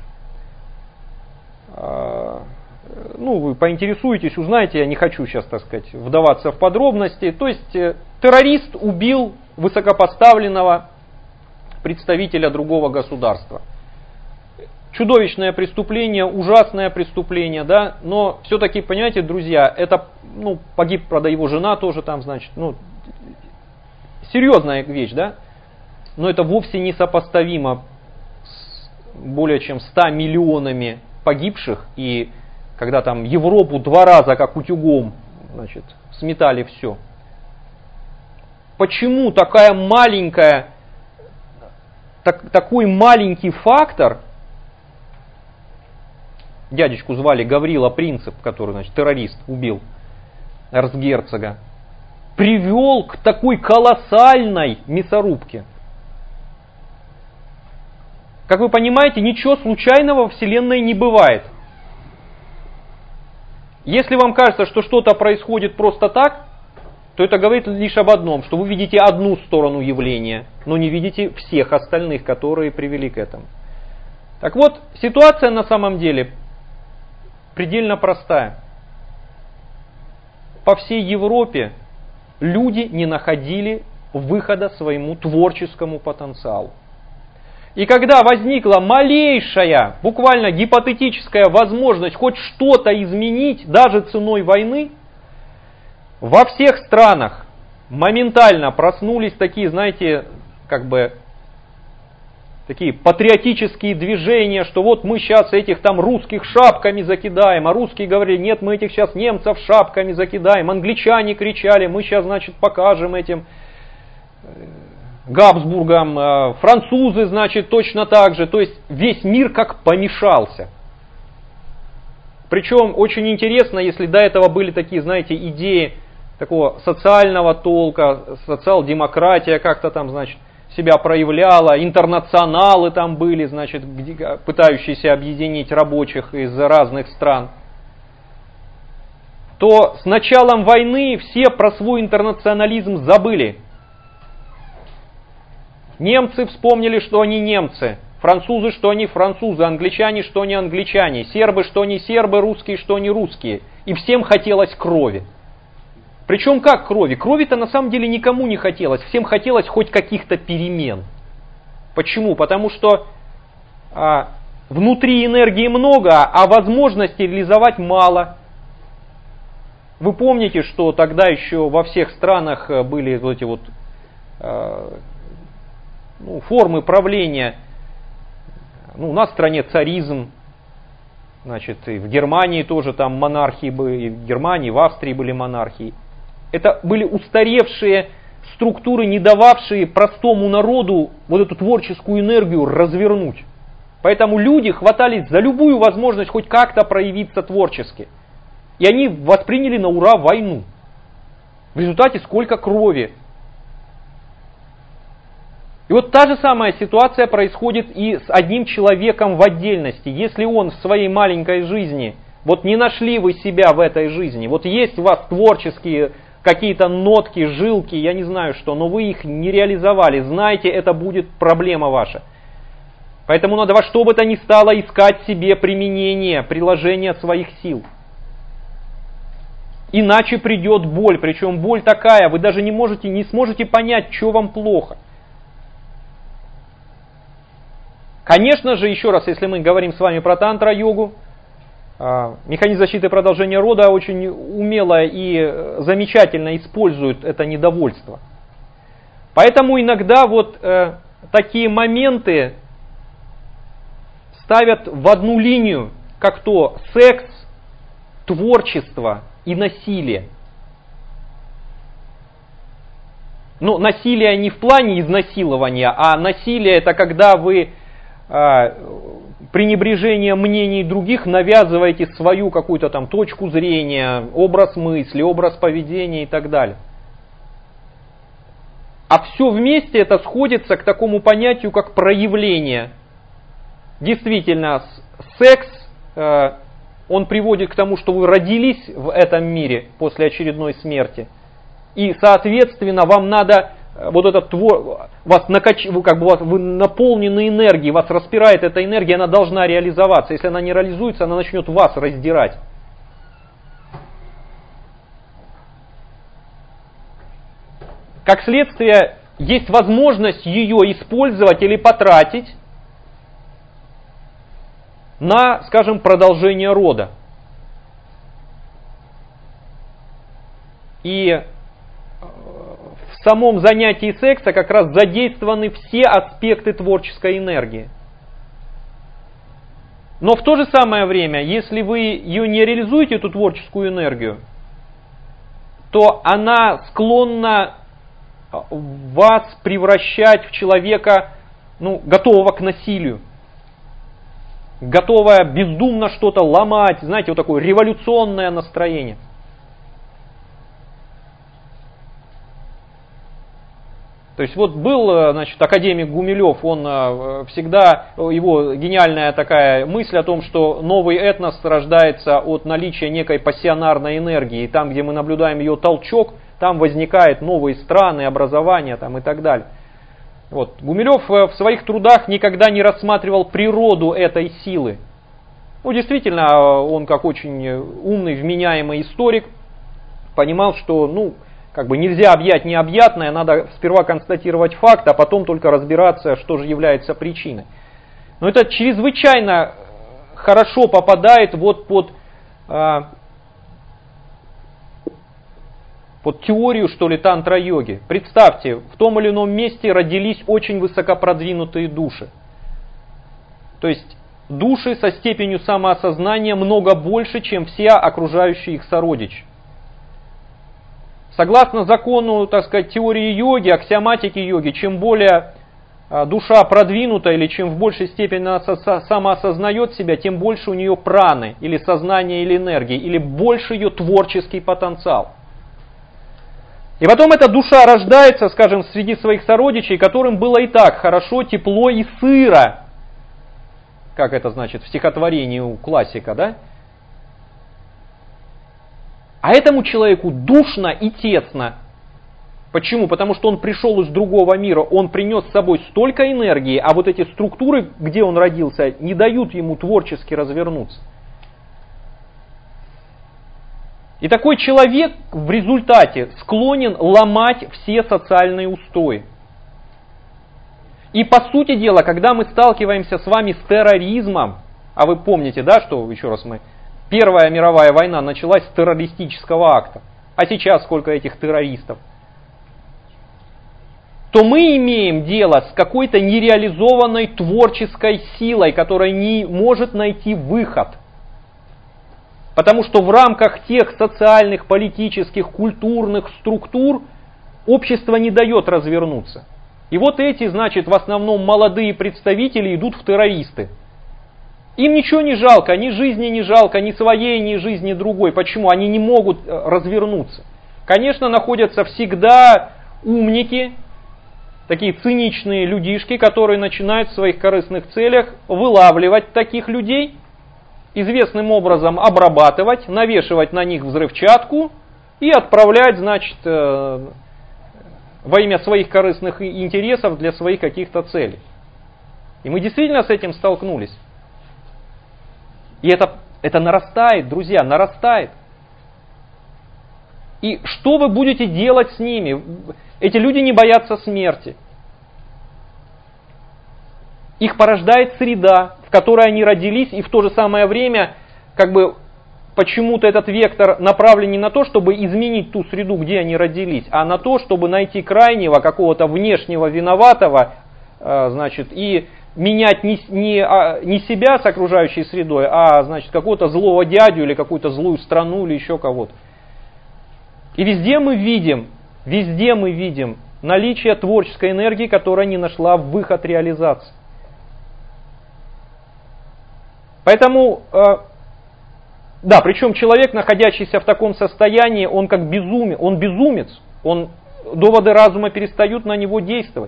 Вы поинтересуетесь, узнаете, я не хочу сейчас, вдаваться в подробности. То есть, террорист убил высокопоставленного представителя другого государства. Чудовищное преступление, ужасное преступление, да, но все-таки, понимаете, друзья, это, погиб, правда, его жена тоже серьезная вещь, да? Но это вовсе не сопоставимо с более чем 100 миллионами погибших, и когда там Европу 2 раза как утюгом, значит, сметали все. Почему такая маленькая, такой маленький фактор, дядечку звали Гаврила Принцип, который, значит, террорист, убил эрцгерцога, привел к такой колоссальной мясорубке? Как вы понимаете, ничего случайного во Вселенной не бывает. Если вам кажется, что что-то происходит просто так, то это говорит лишь об одном, что вы видите одну сторону явления, но не видите всех остальных, которые привели к этому. Так вот, ситуация на самом деле предельно простая. По всей Европе люди не находили выхода своему творческому потенциалу. И когда возникла малейшая, буквально гипотетическая возможность хоть что-то изменить, даже ценой войны, во всех странах моментально проснулись такие, знаете, как бы такие патриотические движения, что вот мы сейчас этих там русских шапками закидаем, а русские говорили, нет, мы этих сейчас немцев шапками закидаем, англичане кричали, мы сейчас, значит, покажем этим Габсбургам, французы, значит, точно так же. То есть весь мир как помешался. Причем очень интересно, если до этого были такие, знаете, идеи такого социального толка, социал-демократия как-то там, значит, себя проявляла, интернационалы там были, значит, пытающиеся объединить рабочих из разных стран, то с началом войны все про свой интернационализм забыли. Немцы вспомнили, что они немцы, французы, что они французы, англичане, что они англичане, сербы, что они сербы, русские, что они русские. И всем хотелось крови. Причем как крови? Крови-то на самом деле никому не хотелось, всем хотелось хоть каких-то перемен. Почему? Потому что внутри энергии много, а возможностей реализовать мало. Вы помните, что тогда еще во всех странах были вот эти вот формы правления. У нас в стране царизм, значит, и в Германии тоже там монархии были, и в Германии, и в Австрии были монархии. Это были устаревшие структуры, не дававшие простому народу вот эту творческую энергию развернуть. Поэтому люди хватались за любую возможность хоть как-то проявиться творчески. И они восприняли на ура войну. В результате сколько крови. И вот та же самая ситуация происходит и с одним человеком в отдельности. Если он в своей маленькой жизни, вот не нашли вы себя в этой жизни, вот есть у вас творческие какие-то нотки, жилки, я не знаю что, но вы их не реализовали, знайте, это будет проблема ваша. Поэтому надо во что бы то ни стало искать себе применение, приложение своих сил. Иначе придет боль, причем боль такая, вы даже не сможете понять, что вам плохо. Конечно же, еще раз, если мы говорим с вами про тантра-йогу, механизм защиты и продолжения рода очень умело и замечательно использует это недовольство. Поэтому иногда вот такие моменты ставят в одну линию, как то секс, творчество и насилие. Но насилие не в плане изнасилования, а насилие это когда вы пренебрежением мнений других навязываете свою какую-то там точку зрения, образ мысли, образ поведения и так далее. А все вместе это сходится к такому понятию, как проявление. Действительно, секс, он приводит к тому, что вы родились в этом мире после очередной смерти. И, соответственно, вам надо вот этот вас вы наполнены энергией, вас распирает эта энергия, она должна реализоваться. Если она не реализуется, она начнет вас раздирать. Как следствие, есть возможность ее использовать или потратить на, скажем, продолжение рода. И в в самом занятии секса как раз задействованы все аспекты творческой энергии. Но в то же самое время, если вы ее не реализуете, эту творческую энергию, то она склонна вас превращать в человека, готового к насилию, готового бездумно что-то ломать, знаете, вот такое революционное настроение. То есть вот был, значит, академик Гумилев, он всегда, его гениальная такая мысль о том, что новый этнос рождается от наличия некой пассионарной энергии, и там, где мы наблюдаем ее толчок, там возникают новые страны, образования там, и так далее. Вот. Гумилев в своих трудах никогда не рассматривал природу этой силы. Действительно, он как очень умный, вменяемый историк понимал, что нельзя объять необъятное, надо сперва констатировать факт, а потом только разбираться, что же является причиной. Но это чрезвычайно хорошо попадает под теорию, что ли, тантра-йоги. Представьте, в том или ином месте родились очень высокопродвинутые души. То есть души со степенью самоосознания много больше, чем все окружающие их сородичи. Согласно закону, так сказать, теории йоги, аксиоматики йоги, чем более душа продвинута или чем в большей степени она самоосознает себя, тем больше у нее праны, или сознания, или энергии, или больше ее творческий потенциал. И потом эта душа рождается, скажем, среди своих сородичей, которым было и так хорошо, тепло и сыро. Как это значит в стихотворении у классика, да? А этому человеку душно и тесно. Почему? Потому что он пришел из другого мира, он принес с собой столько энергии, а вот эти структуры, где он родился, не дают ему творчески развернуться. И такой человек в результате склонен ломать все социальные устои. И по сути дела, когда мы сталкиваемся с вами с терроризмом, а вы помните, да, что, еще раз Первая мировая война началась с террористического акта, а сейчас сколько этих террористов, то мы имеем дело с какой-то нереализованной творческой силой, которая не может найти выход. Потому что в рамках тех социальных, политических, культурных структур общество не дает развернуться. И вот эти, значит, в основном молодые представители идут в террористы. Им ничего не жалко, ни жизни не жалко, ни своей, ни жизни другой. Почему? Они не могут развернуться. Конечно, находятся всегда умники, такие циничные людишки, которые начинают в своих корыстных целях вылавливать таких людей, известным образом обрабатывать, навешивать на них взрывчатку и отправлять, значит, во имя своих корыстных интересов для своих каких-то целей. И мы действительно с этим столкнулись. И это нарастает, друзья, нарастает. И что вы будете делать с ними? Эти люди не боятся смерти. Их порождает среда, в которой они родились, и в то же самое время, почему-то этот вектор направлен не на то, чтобы изменить ту среду, где они родились, а на то, чтобы найти крайнего, какого-то внешнего виноватого, значит, и менять не себя с окружающей средой, а, значит, какого-то злого дядю или какую-то злую страну или еще кого-то. И везде мы видим наличие творческой энергии, которая не нашла выход реализации. Поэтому, да, причем человек, находящийся в таком состоянии, он как безумец, доводы разума перестают на него действовать.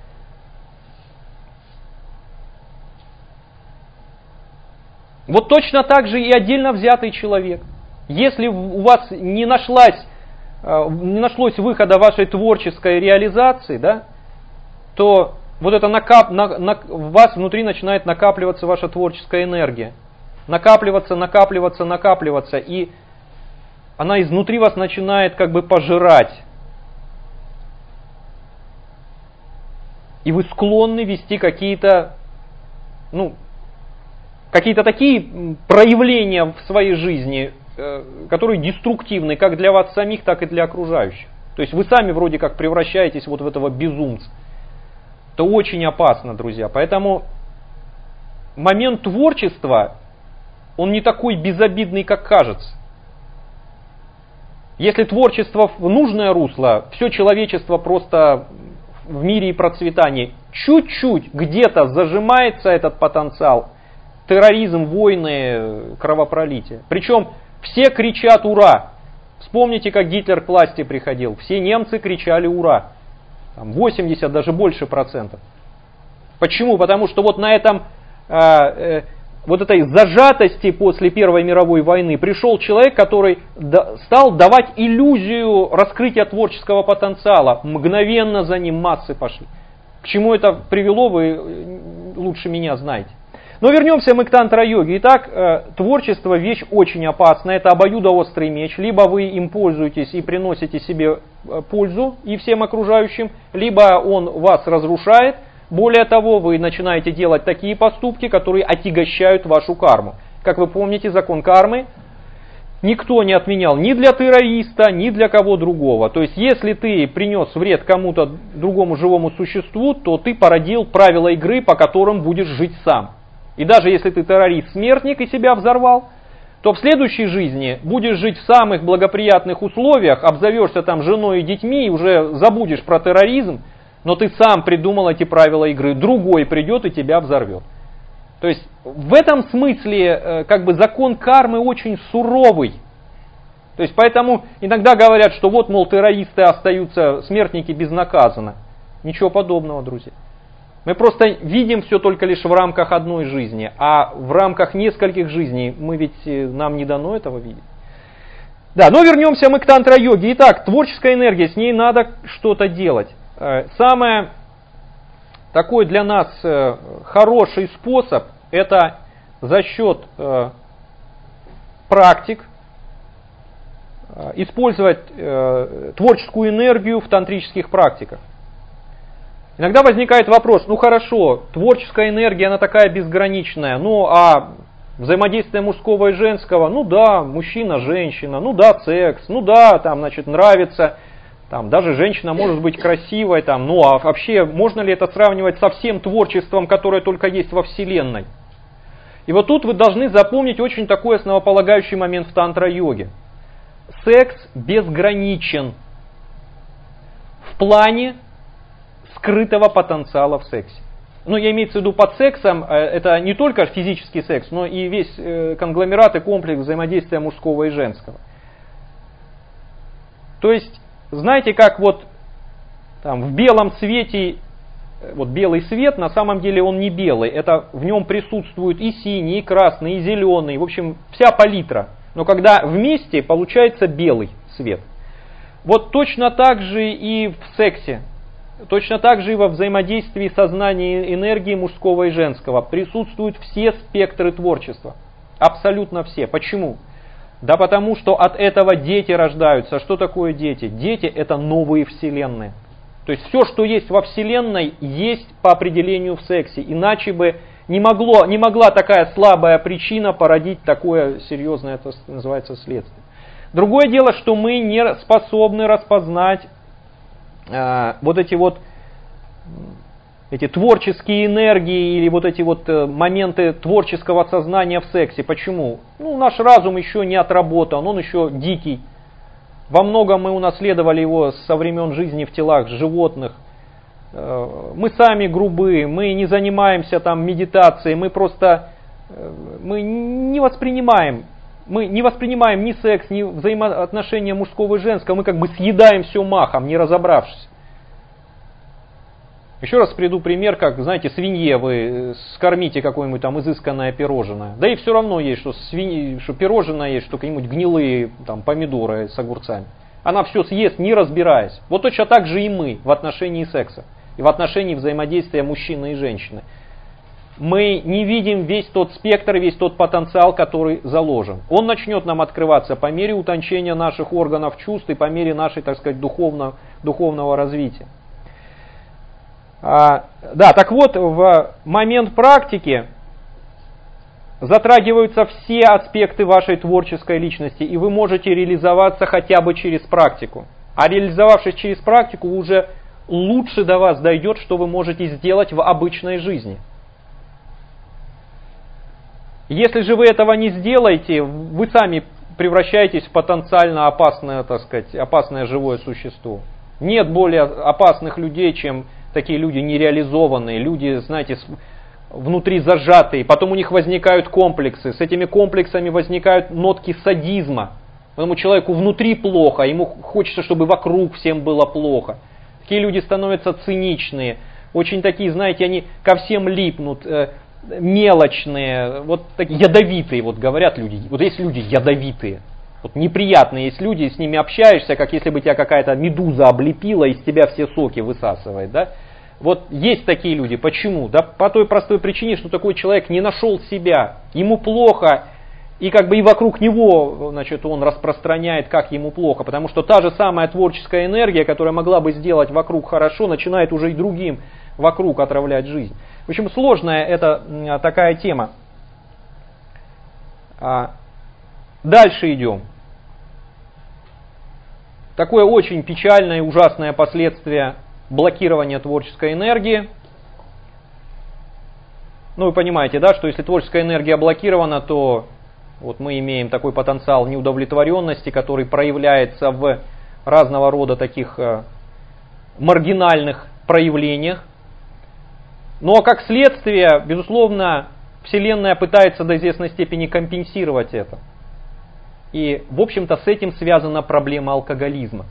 Вот точно так же и отдельно взятый человек. Если у вас не нашлось выхода вашей творческой реализации, да, то вот это в вас внутри начинает накапливаться ваша творческая энергия. Накапливаться, и она изнутри вас начинает пожирать. И вы склонны вести какие-то такие проявления в своей жизни, которые деструктивны как для вас самих, так и для окружающих. То То есть вы сами вроде как превращаетесь вот в этого безумца. Это очень опасно, друзья. Поэтому момент творчества, он не такой безобидный, как кажется. Если творчество в нужное русло, все человечество просто в мире и процветании. Чуть-чуть где-то зажимается этот потенциал. Терроризм, войны, кровопролитие. Причем все кричат «Ура!». Вспомните, как Гитлер к власти приходил. Все немцы кричали «Ура!». Там 80, даже больше процентов. Почему? Потому что вот на этом, вот этой зажатости после Первой мировой войны пришел человек, который стал давать иллюзию раскрытия творческого потенциала. Мгновенно за ним массы пошли. К чему это привело, вы лучше меня знаете. Но вернемся мы к тантра-йоге. Итак, творчество вещь очень опасная, это обоюдоострый меч. Либо вы им пользуетесь и приносите себе пользу и всем окружающим, либо он вас разрушает. Более того, вы начинаете делать такие поступки, которые отягощают вашу карму. Как вы помните, закон кармы никто не отменял ни для террориста, ни для кого другого. То есть, если ты принес вред кому-то другому живому существу, то ты породил правила игры, по которым будешь жить сам. И даже если ты террорист-смертник и себя взорвал, то в следующей жизни будешь жить в самых благоприятных условиях, обзовешься там женой и детьми и уже забудешь про терроризм, но ты сам придумал эти правила игры. Другой придет и тебя взорвет. То есть в этом смысле как бы закон кармы очень суровый. То есть поэтому иногда говорят, что вот, мол, террористы остаются, смертники безнаказанно. Ничего подобного, друзья. Мы просто видим все только лишь в рамках одной жизни, а в рамках нескольких жизней нам не дано этого видеть. Да, но вернемся мы к тантра-йоге. Итак, творческая энергия, с ней надо что-то делать. Самый такой для нас хороший способ, это за счет практик использовать творческую энергию в тантрических практиках. Иногда возникает вопрос, ну хорошо, творческая энергия, она такая безграничная, ну а взаимодействие мужского и женского, ну да, мужчина, женщина, ну да, секс, ну да, там, значит, нравится, там, даже женщина может быть красивой, там, ну а вообще, можно ли это сравнивать со всем творчеством, которое только есть во Вселенной? И вот тут вы должны запомнить очень такой основополагающий момент в тантра-йоге. Секс безграничен в плане скрытого потенциала в сексе. Ну, я имею в виду под сексом, это не только физический секс, но и весь конгломерат и комплекс взаимодействия мужского и женского. То есть, знаете, как вот там, в белом цвете, вот белый свет, на самом деле он не белый, это в нем присутствуют и синий, и красный, и зеленый, в общем, вся палитра. Но когда вместе, получается белый цвет. Вот точно так же и в сексе. Точно так же и во взаимодействии сознания и энергии мужского и женского присутствуют все спектры творчества. Абсолютно все. Почему? Да потому что от этого дети рождаются. Что такое дети? Дети это новые вселенные. То есть все, что есть во Вселенной, есть по определению в сексе. Иначе бы не могла такая слабая причина породить такое серьезное, это называется, следствие. Другое дело, что мы не способны распознать вот эти творческие энергии или вот эти вот моменты творческого сознания в сексе. Почему? Ну, наш разум еще не отработан, он еще дикий. Во многом мы унаследовали его со времен жизни в телах животных. Мы сами грубые, мы не занимаемся там медитацией, мы не воспринимаем ни секс, ни взаимоотношения мужского и женского, мы как бы съедаем все махом, не разобравшись. Еще раз приведу пример, как, знаете, свинье вы скормите какое-нибудь там изысканное пирожное. Да и все равно есть, что пирожное есть, что какие-нибудь гнилые там, помидоры с огурцами. Она все съест, не разбираясь. Вот точно так же и мы в отношении секса. И в отношении взаимодействия мужчины и женщины. Мы не видим весь тот спектр, весь тот потенциал, который заложен. Он начнет нам открываться по мере утончения наших органов чувств и по мере нашей, так сказать, духовного развития. Да, так вот, в момент практики затрагиваются все аспекты вашей творческой личности, и вы можете реализоваться хотя бы через практику. А реализовавшись через практику, уже лучше до вас дойдет, что вы можете сделать в обычной жизни. Если же вы этого не сделаете, вы сами превращаетесь в потенциально опасное, так сказать, опасное живое существо. Нет более опасных людей, чем такие люди нереализованные, люди, знаете, внутри зажатые. Потом у них возникают комплексы. С этими комплексами возникают нотки садизма. Потому человеку внутри плохо, ему хочется, чтобы вокруг всем было плохо. Такие люди становятся циничные. Очень такие, знаете, они ко всем липнут, мелочные, вот такие ядовитые, вот говорят люди. Вот есть люди ядовитые. Вот неприятные есть люди, с ними общаешься, как если бы тебя какая-то медуза облепила и из тебя все соки высасывает. Да? Вот есть такие люди. Почему? Да по той простой причине, что такой человек не нашел себя. Ему плохо, и как бы и вокруг него, значит, он распространяет, как ему плохо. Потому что та же самая творческая энергия, которая могла бы сделать вокруг хорошо, начинает уже и другим вокруг отравлять жизнь. В общем, сложная это такая тема. Дальше идем. Такое очень печальное и ужасное последствие блокирования творческой энергии. Ну, вы понимаете, да, что если творческая энергия блокирована, то вот мы имеем такой потенциал неудовлетворенности, который проявляется в разного рода таких маргинальных проявлениях. Но как следствие, безусловно, Вселенная пытается до известной степени компенсировать это. И, в общем-то, с этим связана проблема алкоголизма.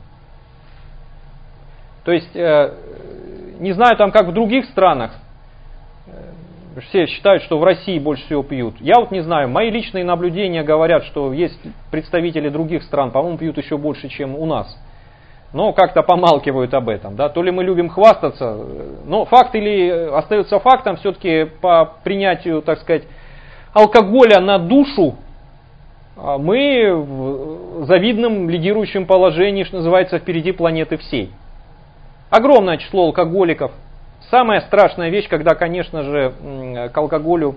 То есть, не знаю, там как в других странах, все считают, что в России больше всего пьют. Я вот не знаю, мои личные наблюдения говорят, что есть представители других стран, по-моему, пьют еще больше, чем у нас. Но как-то помалкивают об этом. Да? То ли мы любим хвастаться, но факт или остается фактом, все-таки по принятию, так сказать, алкоголя на душу, мы в завидном лидирующем положении, что называется, впереди планеты всей. Огромное число алкоголиков. Самая страшная вещь, когда, конечно же, к алкоголю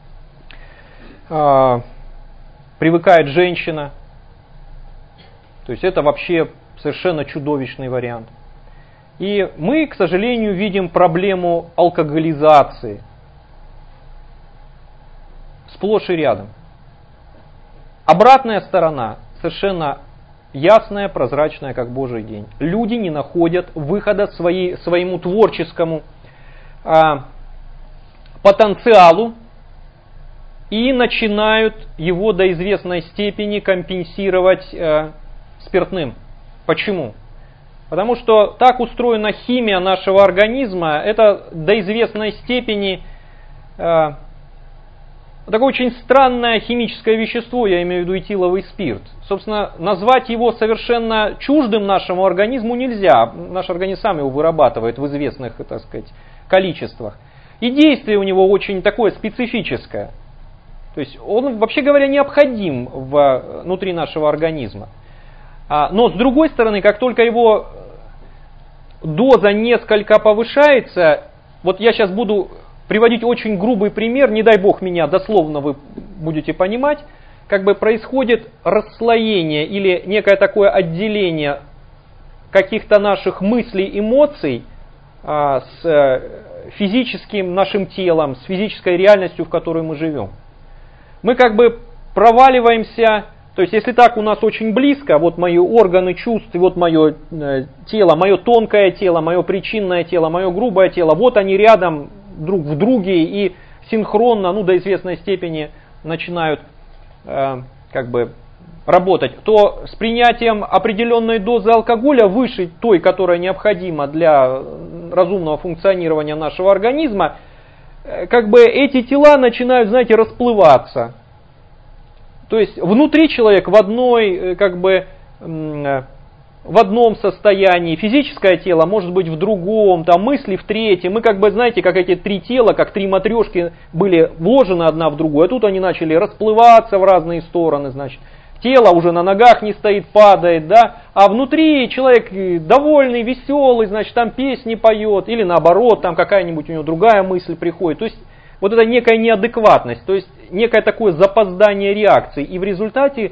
привыкает женщина. То есть это вообще совершенно чудовищный вариант. И мы, к сожалению, видим проблему алкоголизации сплошь и рядом. Обратная сторона совершенно ясная, прозрачная, как Божий день. Люди не находят выхода своему творческому потенциалу и начинают его до известной степени компенсировать спиртным. Почему? Потому что так устроена химия нашего организма, это до известной степени такое очень странное химическое вещество, я имею в виду этиловый спирт. Собственно, назвать его совершенно чуждым нашему организму нельзя. Наш организм сам его вырабатывает в известных, так сказать, количествах. И действие у него очень такое специфическое. То есть он, вообще говоря, необходим внутри нашего организма. Но с другой стороны, как только его доза несколько повышается, вот я сейчас буду приводить очень грубый пример, не дай бог меня дословно вы будете понимать, как бы происходит расслоение или некое такое отделение каких-то наших мыслей, эмоций с физическим нашим телом, с физической реальностью, в которой мы живем. Мы как бы проваливаемся, то есть если так у нас очень близко, вот мои органы чувств, вот мое тело, мое тонкое тело, мое причинное тело, мое грубое тело, вот они рядом друг в друге и синхронно, до известной степени начинают как бы работать, то с принятием определенной дозы алкоголя выше той, которая необходима для разумного функционирования нашего организма, как бы эти тела начинают, знаете, расплываться. То есть внутри человек в одной, как бы, в одном состоянии, физическое тело может быть в другом, там мысли в третьем. Мы как бы, знаете, как эти три тела, как три матрешки были вложены одна в другую, а тут они начали расплываться в разные стороны, значит. Тело уже на ногах не стоит, падает, да, а внутри человек довольный, веселый, значит, там песни поет, или наоборот, там какая-нибудь у него другая мысль приходит. То есть вот это некая неадекватность, то есть некое такое запоздание реакции. И в результате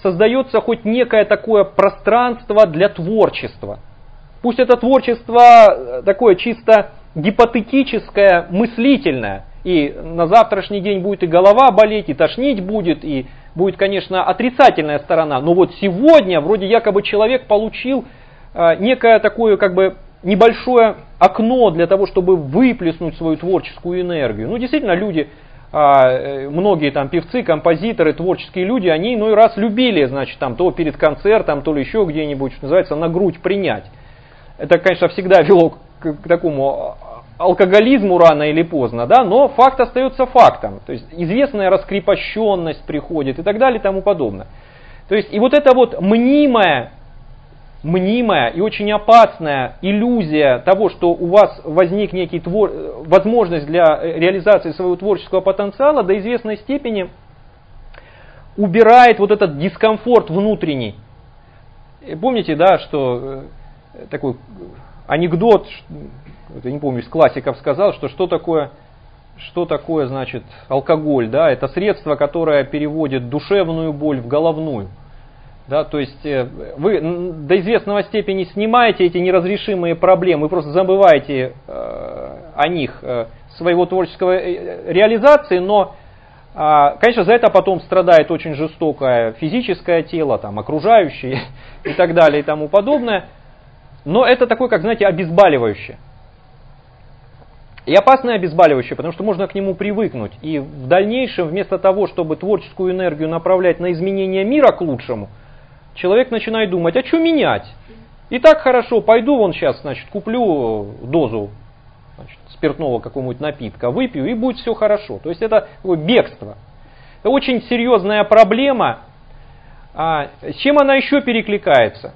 создается хоть некое такое пространство для творчества. Пусть это творчество такое чисто гипотетическое, мыслительное, и на завтрашний день будет и голова болеть, и тошнить будет, и будет, конечно, отрицательная сторона. Но вот сегодня вроде якобы человек получил некое такое как бы небольшое окно для того, чтобы выплеснуть свою творческую энергию. Ну, действительно, люди, многие там певцы, композиторы, творческие люди, они иной раз любили, значит, там, то перед концертом, то ли еще где-нибудь, что называется, на грудь принять. Это, конечно, всегда вело к такому алкоголизму рано или поздно, да, но факт остается фактом. То есть известная раскрепощенность приходит и так далее и тому подобное. То есть и вот эта вот мнимая и очень опасная иллюзия того, что у вас возник некий возможность для реализации своего творческого потенциала, до известной степени убирает вот этот дискомфорт внутренний. Помните, да, что такой анекдот, я не помню, из классиков сказал, что такое, значит, алкоголь, да, это средство, которое переводит душевную боль в головную. Да, то есть вы до известного степени снимаете эти неразрешимые проблемы, вы просто забываете о них, своего творческого реализации, но, конечно, за это потом страдает очень жестокое физическое тело, там, окружающие и так далее и тому подобное. Но это такое, как, знаете, обезболивающее. И опасное обезболивающее, потому что можно к нему привыкнуть. И в дальнейшем, вместо того, чтобы творческую энергию направлять на изменение мира к лучшему, человек начинает думать, а что менять? И так хорошо, пойду вон сейчас, значит, куплю дозу, значит, спиртного какого-нибудь напитка, выпью, и будет все хорошо. То есть это такое бегство. Это очень серьезная проблема. С чем она еще перекликается?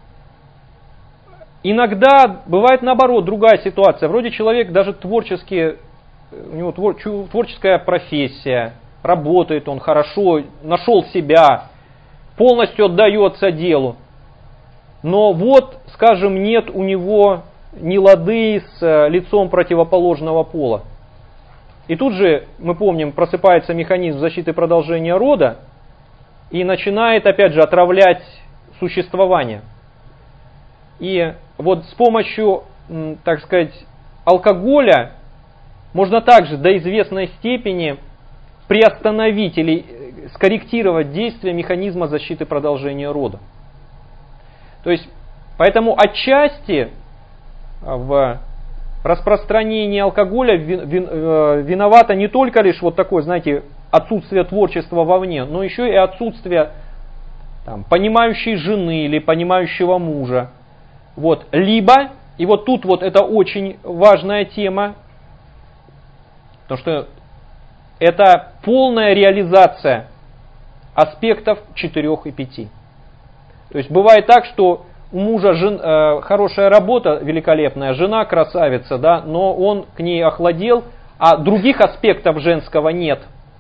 Иногда бывает наоборот, другая ситуация. Вроде человек даже творчески, у него творческая профессия, работает он хорошо, нашел себя, полностью отдается делу. Но вот, скажем, нет у него ни лады с лицом противоположного пола. И тут же, мы помним, просыпается механизм защиты продолжения рода и начинает, опять же, отравлять существование. И вот с помощью, так сказать, алкоголя можно также до известной степени приостановить или скорректировать действие механизма защиты продолжения рода. То есть, поэтому отчасти в распространении алкоголя виновато не только лишь вот такое, знаете, отсутствие творчества вовне, но еще и отсутствие там, понимающей жены или понимающего мужа. Вот. Либо, и вот тут вот это очень важная тема, потому что это полная реализация аспектов 4 и 5. То есть бывает так, что у мужа хорошая работа, великолепная, жена красавица, да, но он к ней охладел, а других аспектов женского нет.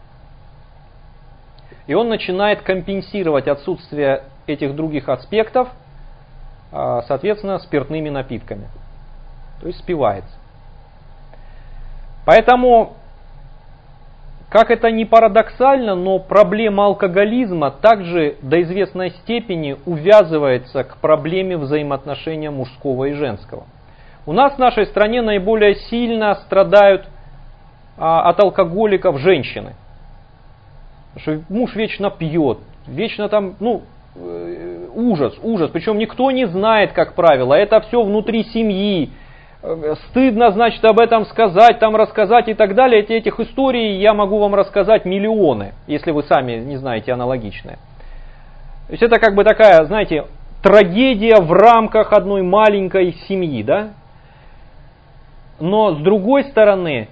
И он начинает компенсировать отсутствие этих других аспектов, соответственно, спиртными напитками. То есть спивается. Поэтому, как это ни парадоксально, но проблема алкоголизма также до известной степени увязывается к проблеме взаимоотношения мужского и женского. У нас в нашей стране наиболее сильно страдают от алкоголиков женщины. Потому что муж вечно пьет, вечно там, ужас. Причем никто не знает, как правило, это все внутри семьи. Стыдно, значит, об этом сказать, там рассказать и так далее. Этих историй я могу вам рассказать миллионы, если вы сами не знаете аналогичные. То есть это как бы такая, знаете, трагедия в рамках одной маленькой семьи, да? Но с другой стороны,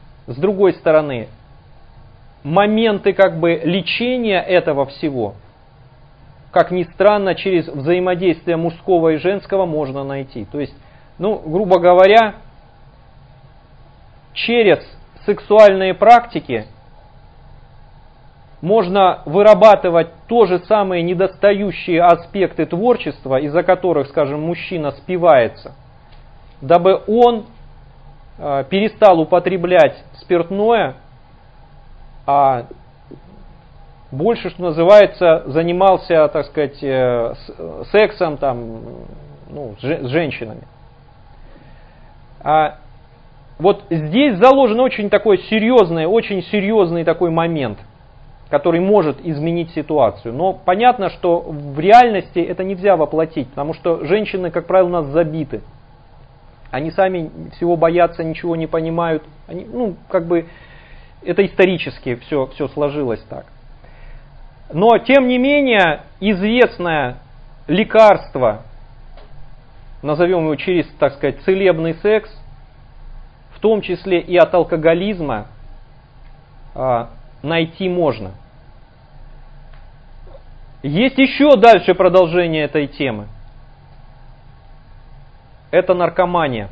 моменты как бы лечения этого всего, как ни странно, через взаимодействие мужского и женского можно найти. То есть, грубо говоря, через сексуальные практики можно вырабатывать то же самые недостающие аспекты творчества, из-за которых, скажем, мужчина спивается, дабы он перестал употреблять спиртное, больше, что называется, занимался, так сказать, сексом там, ну, с женщинами. А вот здесь заложен очень серьезный такой момент, который может изменить ситуацию. Но понятно, что в реальности это нельзя воплотить, потому что женщины, как правило, у нас забиты. Они сами всего боятся, ничего не понимают. Они, ну, как бы, это исторически все сложилось так. Но, тем не менее, известное лекарство, назовем его через, так сказать, целебный секс, в том числе и от алкоголизма, найти можно. Есть еще дальше продолжение этой темы. Это наркомания.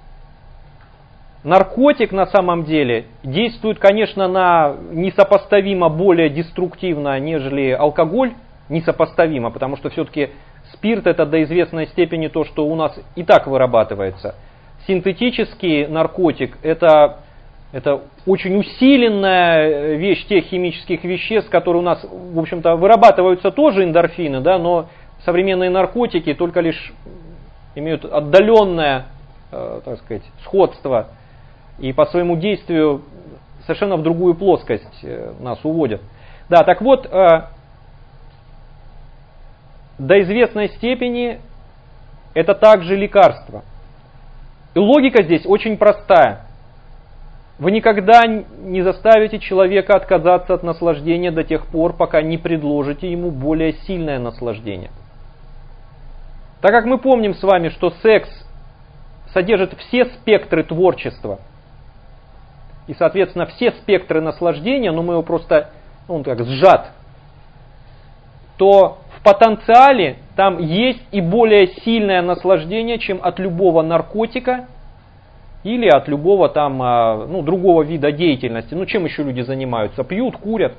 Наркотик на самом деле действует, конечно, несопоставимо более деструктивно, нежели алкоголь. Несопоставимо, потому что все-таки спирт это до известной степени то, что у нас и так вырабатывается. Синтетический наркотик это очень усиленная вещь тех химических веществ, которые у нас, в общем-то, вырабатываются тоже эндорфины, да, но современные наркотики только лишь имеют отдаленное, так сказать, сходство и по своему действию совершенно в другую плоскость нас уводят. Да, так вот, до известной степени это также лекарство. И логика здесь очень простая. Вы никогда не заставите человека отказаться от наслаждения до тех пор, пока не предложите ему более сильное наслаждение. Так как мы помним с вами, что секс содержит все спектры творчества и, соответственно, все спектры наслаждения, но мы его просто, он так сжат, то в потенциале там есть и более сильное наслаждение, чем от любого наркотика или от любого там, ну, другого вида деятельности. Ну, чем еще люди занимаются? Пьют, курят.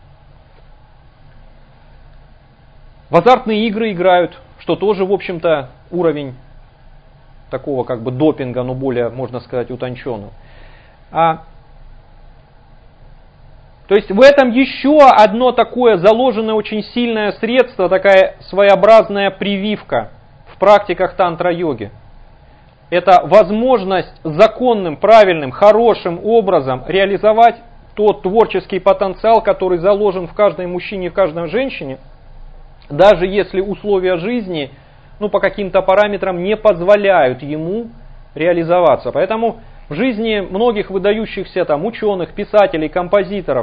В азартные игры играют, что тоже, в общем-то, уровень такого как бы допинга, но более, можно сказать, утонченного. То есть в этом еще одно такое заложенное очень сильное средство, такая своеобразная прививка в практиках тантра-йоги. Это возможность законным, правильным, хорошим образом реализовать тот творческий потенциал, который заложен в каждом мужчине и в каждой женщине, даже если условия жизни, ну, по каким-то параметрам не позволяют ему реализоваться. Поэтому в жизни многих выдающихся там ученых, писателей, композиторов,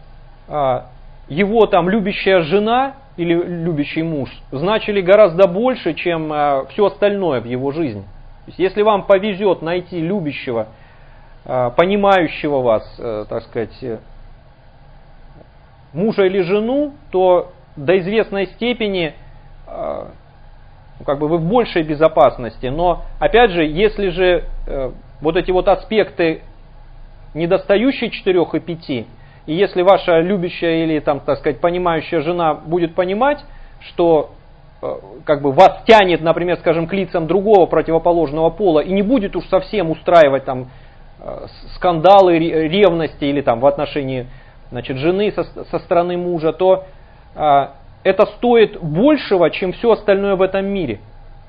его там любящая жена или любящий муж значили гораздо больше, чем все остальное в его жизни. То есть, если вам повезет найти любящего, понимающего вас, так сказать, мужа или жену, то до известной степени как бы вы в большей безопасности. Но опять же, если же вот эти вот аспекты недостающие 4 и 5, и если ваша любящая или там, так сказать, понимающая жена будет понимать, что как бы вас тянет, например, скажем, к лицам другого противоположного пола, и не будет уж совсем устраивать там скандалы, ревности или там в отношении, значит, жены со стороны мужа, то это стоит большего, чем все остальное в этом мире.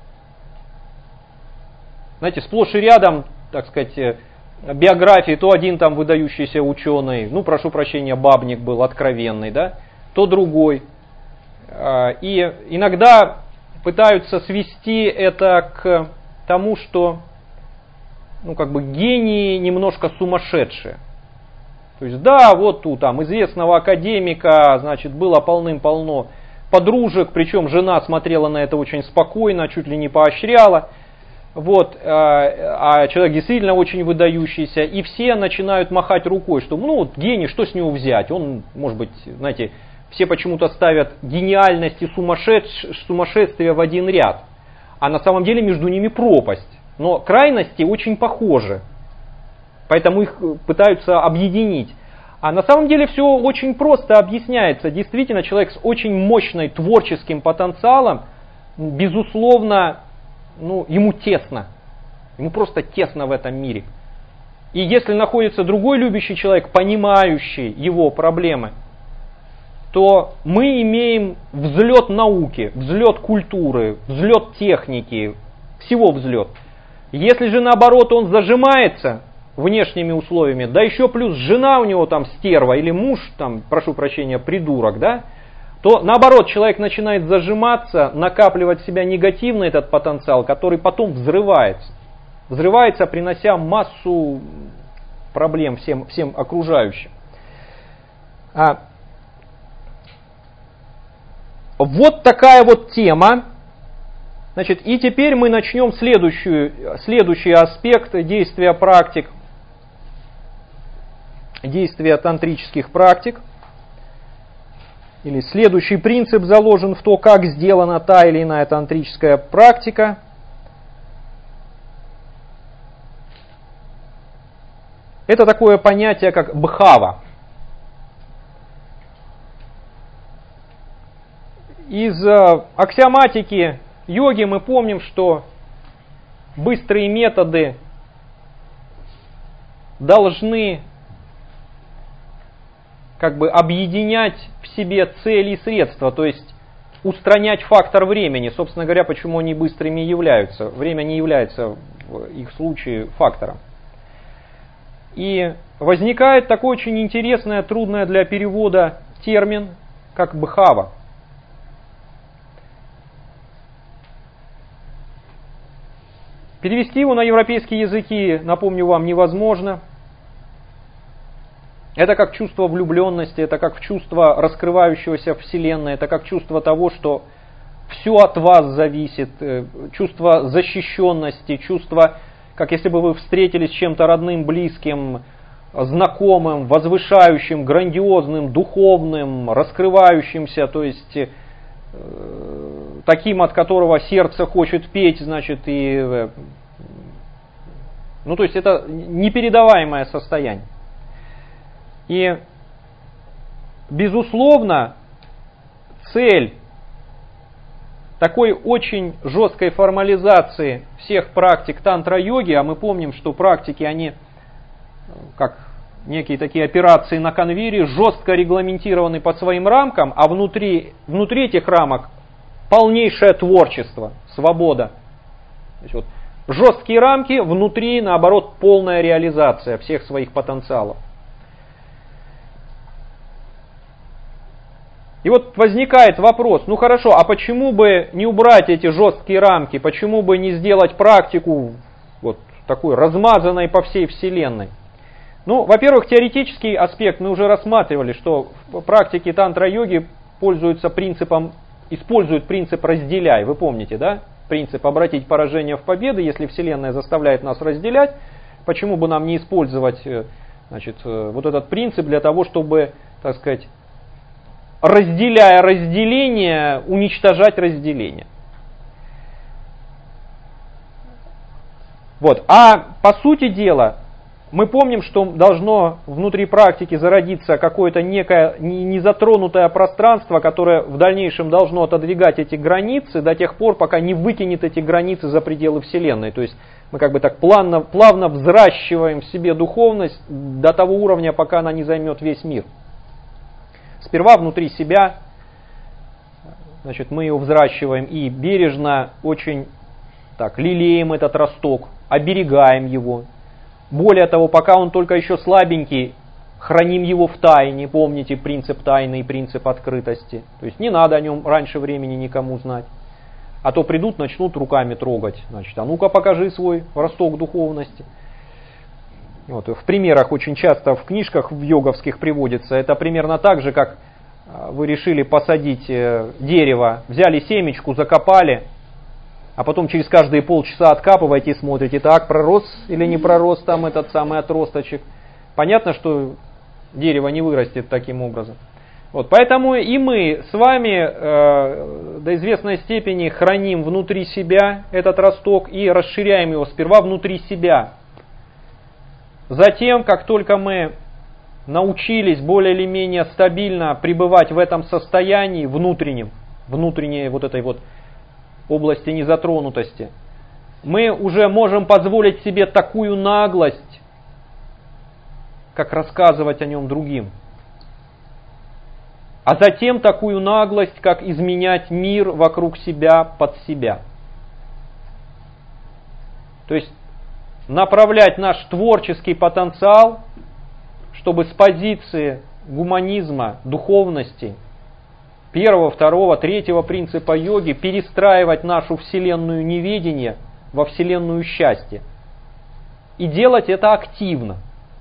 Знаете, сплошь и рядом, так сказать, биографии, то один там выдающийся ученый, ну, прошу прощения, бабник был откровенный, да, то другой. И иногда пытаются свести это к тому, что, ну, как бы гении немножко сумасшедшие. То есть, да, вот у там известного академика, значит, было полным-полно подружек, причем жена смотрела на это очень спокойно, чуть ли не поощряла. Вот, а человек действительно очень выдающийся, и все начинают махать рукой, что, ну, вот гений, что с него взять? Он, может быть, знаете, все почему-то ставят гениальность и сумасшествие в один ряд, а на самом деле между ними пропасть. Но крайности очень похожи, поэтому их пытаются объединить. А на самом деле все очень просто объясняется. Действительно, человек с очень мощным творческим потенциалом, безусловно, ну, ему тесно. Ему просто тесно в этом мире. И если находится другой любящий человек, понимающий его проблемы, то мы имеем взлет науки, взлет культуры, взлет техники, всего взлет. Если же наоборот он зажимается внешними условиями, да еще плюс жена у него там стерва или муж, там, прошу прощения, придурок, да, то наоборот человек начинает зажиматься, накапливать в себя негативный этот потенциал, который потом взрывается. Взрывается, принося массу проблем всем окружающим. Вот такая вот тема. Значит, и теперь мы начнем следующий аспект действия практик, действия тантрических практик. Или следующий принцип заложен в то, как сделана та или иная тантрическая практика. Это такое понятие, как бхава. Из аксиоматики йоги мы помним, что быстрые методы должны как бы объединять в себе цели и средства, то есть устранять фактор времени. Собственно говоря, почему они быстрыми являются. Время не является в их случае фактором. И возникает такой очень интересный, трудный для перевода термин, как бхава. Перевести его на европейские языки, напомню вам, невозможно. Это как чувство влюбленности, это как чувство раскрывающегося Вселенной, это как чувство того, что все от вас зависит, чувство защищенности, чувство, как если бы вы встретились с чем-то родным, близким, знакомым, возвышающим, грандиозным, духовным, раскрывающимся, то есть таким, от которого сердце хочет петь, значит, и... Ну, то есть это непередаваемое состояние. И, безусловно, цель такой очень жесткой формализации всех практик тантра-йоги, а мы помним, что практики, они как некие такие операции на конвейере, жестко регламентированы по своим рамкам, а внутри этих рамок полнейшее творчество, свобода. То есть вот, жесткие рамки, внутри, наоборот, полная реализация всех своих потенциалов. И вот возникает вопрос, ну хорошо, а почему бы не убрать эти жесткие рамки, почему бы не сделать практику вот такой размазанной по всей Вселенной? Ну, во-первых, теоретический аспект мы уже рассматривали, что в практике тантра-йоги используют принцип «разделяй». Вы помните, да? Принцип «обратить поражение в победу», если Вселенная заставляет нас разделять, почему бы нам не использовать, значит, вот этот принцип для того, чтобы, так сказать, разделяя разделение, уничтожать разделение. Вот. А по сути дела, мы помним, что должно внутри практики зародиться какое-то некое незатронутое пространство, которое в дальнейшем должно отодвигать эти границы до тех пор, пока не выкинет эти границы за пределы Вселенной. То есть мы как бы так плавно взращиваем в себе духовность до того уровня, пока она не займет весь мир. Сперва внутри себя, значит, мы его взращиваем и бережно очень так лелеем этот росток, оберегаем его. Более того, пока он только еще слабенький, храним его в тайне. Помните принцип тайны и принцип открытости. То есть не надо о нем раньше времени никому знать. А то придут, начнут руками трогать. Значит, а ну-ка покажи свой росток духовности. Вот, в примерах очень часто в книжках в йоговских приводится. Это примерно так же, как вы решили посадить дерево, взяли семечку, закопали, а потом через каждые полчаса откапываете и смотрите, так, пророс или не пророс там этот самый отросточек. Понятно, что дерево не вырастет таким образом. Вот, поэтому и мы с вами до известной степени храним внутри себя этот росток и расширяем его сперва внутри себя. Затем, как только мы научились более или менее стабильно пребывать в этом состоянии внутренней вот этой вот области незатронутости, мы уже можем позволить себе такую наглость, как рассказывать о нем другим. а затем такую наглость, как изменять мир вокруг себя под себя. То есть направлять наш творческий потенциал, чтобы с позиции гуманизма, духовности, первого, второго, третьего принципа йоги перестраивать нашу вселенную неведение во вселенную счастья. И делать это активно.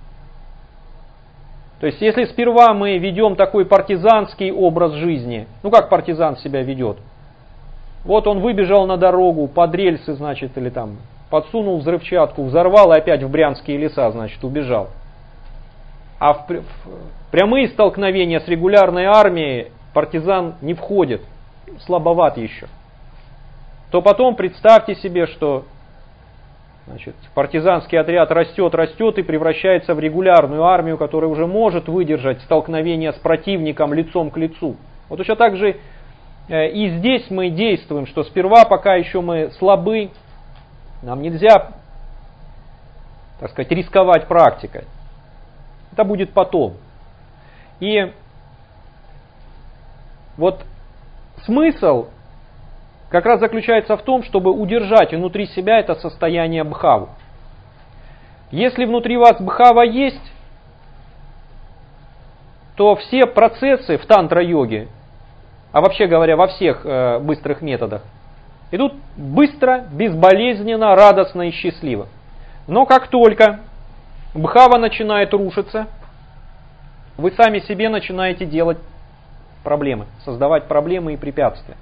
То есть, если сперва мы ведем такой партизанский образ жизни, ну как партизан себя ведет? Вот он выбежал на дорогу, под рельсы, значит, или там подсунул взрывчатку, взорвал и опять в брянские леса, значит, убежал. А в прямые столкновения с регулярной армией партизан не входит, слабоват еще. То потом представьте себе, что значит, партизанский отряд растет и превращается в регулярную армию, которая уже может выдержать столкновение с противником лицом к лицу. Вот точно так же и здесь мы действуем, что сперва, пока еще мы слабы, нам нельзя, так сказать, рисковать практикой. Это будет потом. И вот смысл как раз заключается в том, чтобы удержать внутри себя это состояние бхавы. Если внутри вас бхава есть, то все процессы в тантра-йоге, а вообще говоря во всех быстрых методах, идут быстро, безболезненно, радостно и счастливо. Но как только бхава начинает рушиться, вы сами себе начинаете делать проблемы, создавать проблемы и препятствия.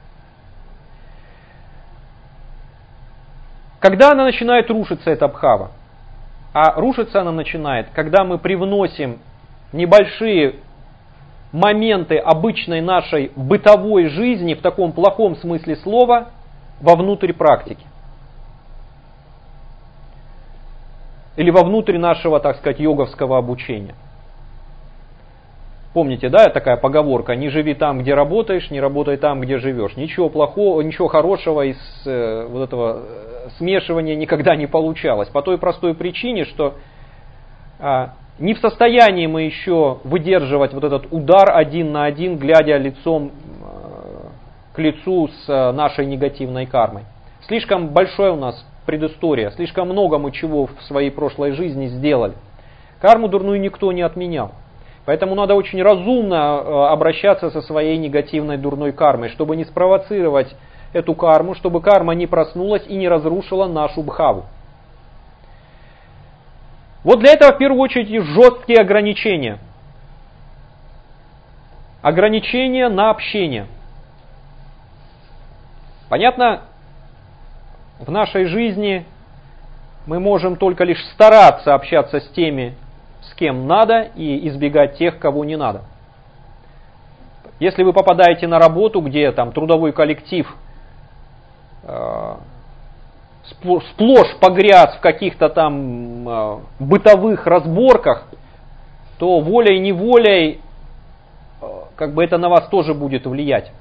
Когда она начинает рушиться, эта бхава? А рушиться она начинает, когда мы привносим небольшие моменты обычной нашей бытовой жизни, в таком плохом смысле слова, вовнутрь практики. Или вовнутрь нашего, так сказать, йоговского обучения. Помните, да, такая поговорка: не живи там, где работаешь, не работай там, где живешь. Ничего плохого, ничего хорошего из вот этого смешивания никогда не получалось. По той простой причине, что не в состоянии мы еще выдерживать вот этот удар один на один, глядя лицом к лицу с нашей негативной кармой. Слишком большая у нас предыстория, слишком много мы чего в своей прошлой жизни сделали. Карму дурную никто не отменял. Поэтому надо очень разумно обращаться со своей негативной дурной кармой, чтобы не спровоцировать эту карму, чтобы карма не проснулась и не разрушила нашу бхаву. Вот для этого в первую очередь есть жесткие ограничения. Ограничения на общение. Понятно, в нашей жизни мы можем только лишь стараться общаться с теми, с кем надо, и избегать тех, кого не надо. Если вы попадаете на работу, где там трудовой коллектив сплошь погряз в каких-то там бытовых разборках, то волей-неволей как бы это на вас тоже будет влиять.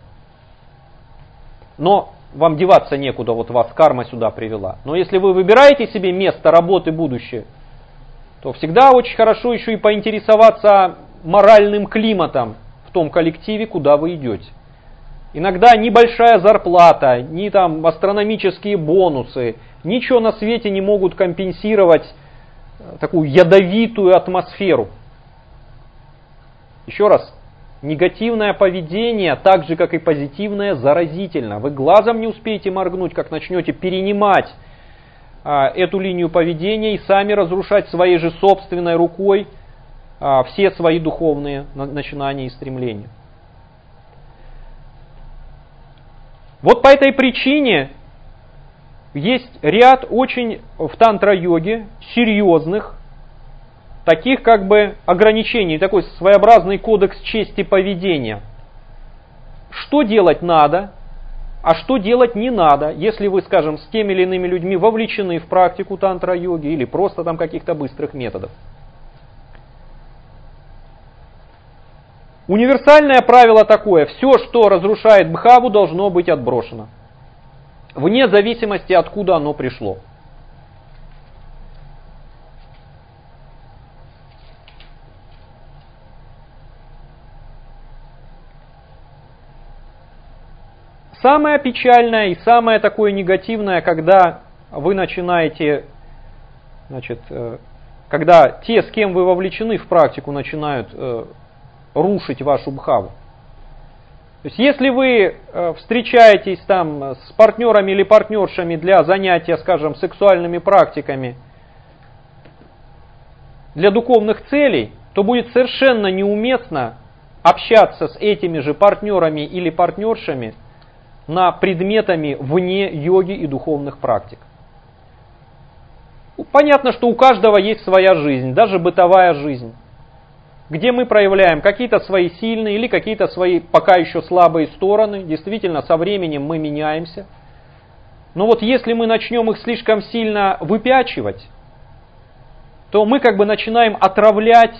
Но вам деваться некуда, вот вас карма сюда привела. Но если вы выбираете себе место работы будущее, то всегда очень хорошо еще и поинтересоваться моральным климатом в том коллективе, куда вы идете. Иногда небольшая зарплата, ни там астрономические бонусы, ничего на свете не могут компенсировать такую ядовитую атмосферу. Еще раз, негативное поведение, так же как и позитивное, заразительно. Вы глазом не успеете моргнуть, как начнете перенимать эту линию поведения и сами разрушать своей же собственной рукой все свои духовные начинания и стремления. Вот по этой причине есть ряд очень в тантра-йоге серьезных, таких как бы ограничений, такой своеобразный кодекс чести поведения. Что делать надо, а что делать не надо, если вы, скажем, с теми или иными людьми вовлечены в практику тантра-йоги или просто там каких-то быстрых методов. Универсальное правило такое: все, что разрушает бхаву, должно быть отброшено. Вне зависимости, откуда оно пришло. самое печальное и самое такое негативное, когда вы начинаете, значит, когда те, с кем вы вовлечены в практику, начинают рушить вашу бхаву. То есть, если вы встречаетесь там с партнерами или партнершами для занятия, скажем, сексуальными практиками для духовных целей, то будет совершенно неуместно общаться с этими же партнерами или партнершами на предметами вне йоги и духовных практик. Понятно, что у каждого есть своя жизнь, даже бытовая жизнь, где мы проявляем какие-то свои сильные или какие-то свои пока еще слабые стороны. Действительно, со временем мы меняемся. Но вот если мы начнем их слишком сильно выпячивать, то мы как бы начинаем отравлять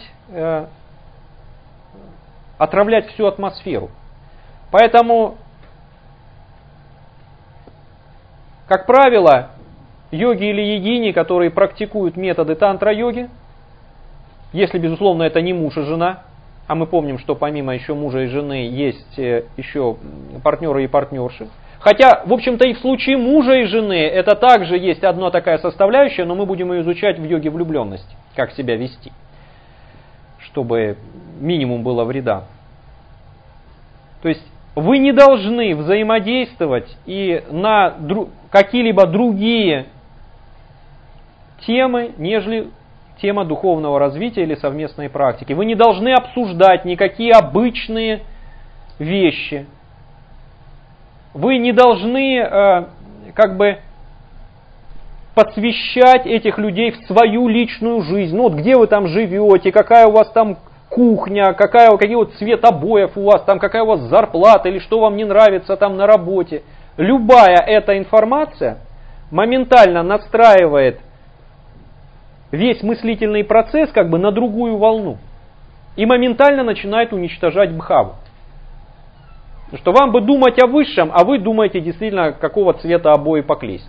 всю атмосферу. Поэтому, как правило, йоги или йогини, которые практикуют методы тантра-йоги, если, безусловно, это не муж и жена, а мы помним, что помимо еще мужа и жены есть еще партнеры и партнерши. Хотя, в общем-то, и в случае мужа и жены это также есть одна такая составляющая, но мы будем ее изучать в йоге влюбленности, как себя вести, чтобы минимум было вреда. То есть вы не должны взаимодействовать и на какие-либо другие темы, нежели тема духовного развития или совместной практики. Вы не должны обсуждать никакие обычные вещи. Вы не должны посвящать этих людей в свою личную жизнь. Ну вот где вы там живете, какая у вас там кухня, какой вот цвет обоев у вас, там какая у вас зарплата или что вам не нравится там на работе. Любая эта информация моментально настраивает весь мыслительный процесс как бы на другую волну и моментально начинает уничтожать бхаву. Потому что вам бы думать о высшем, а вы думаете действительно, какого цвета обои поклеить.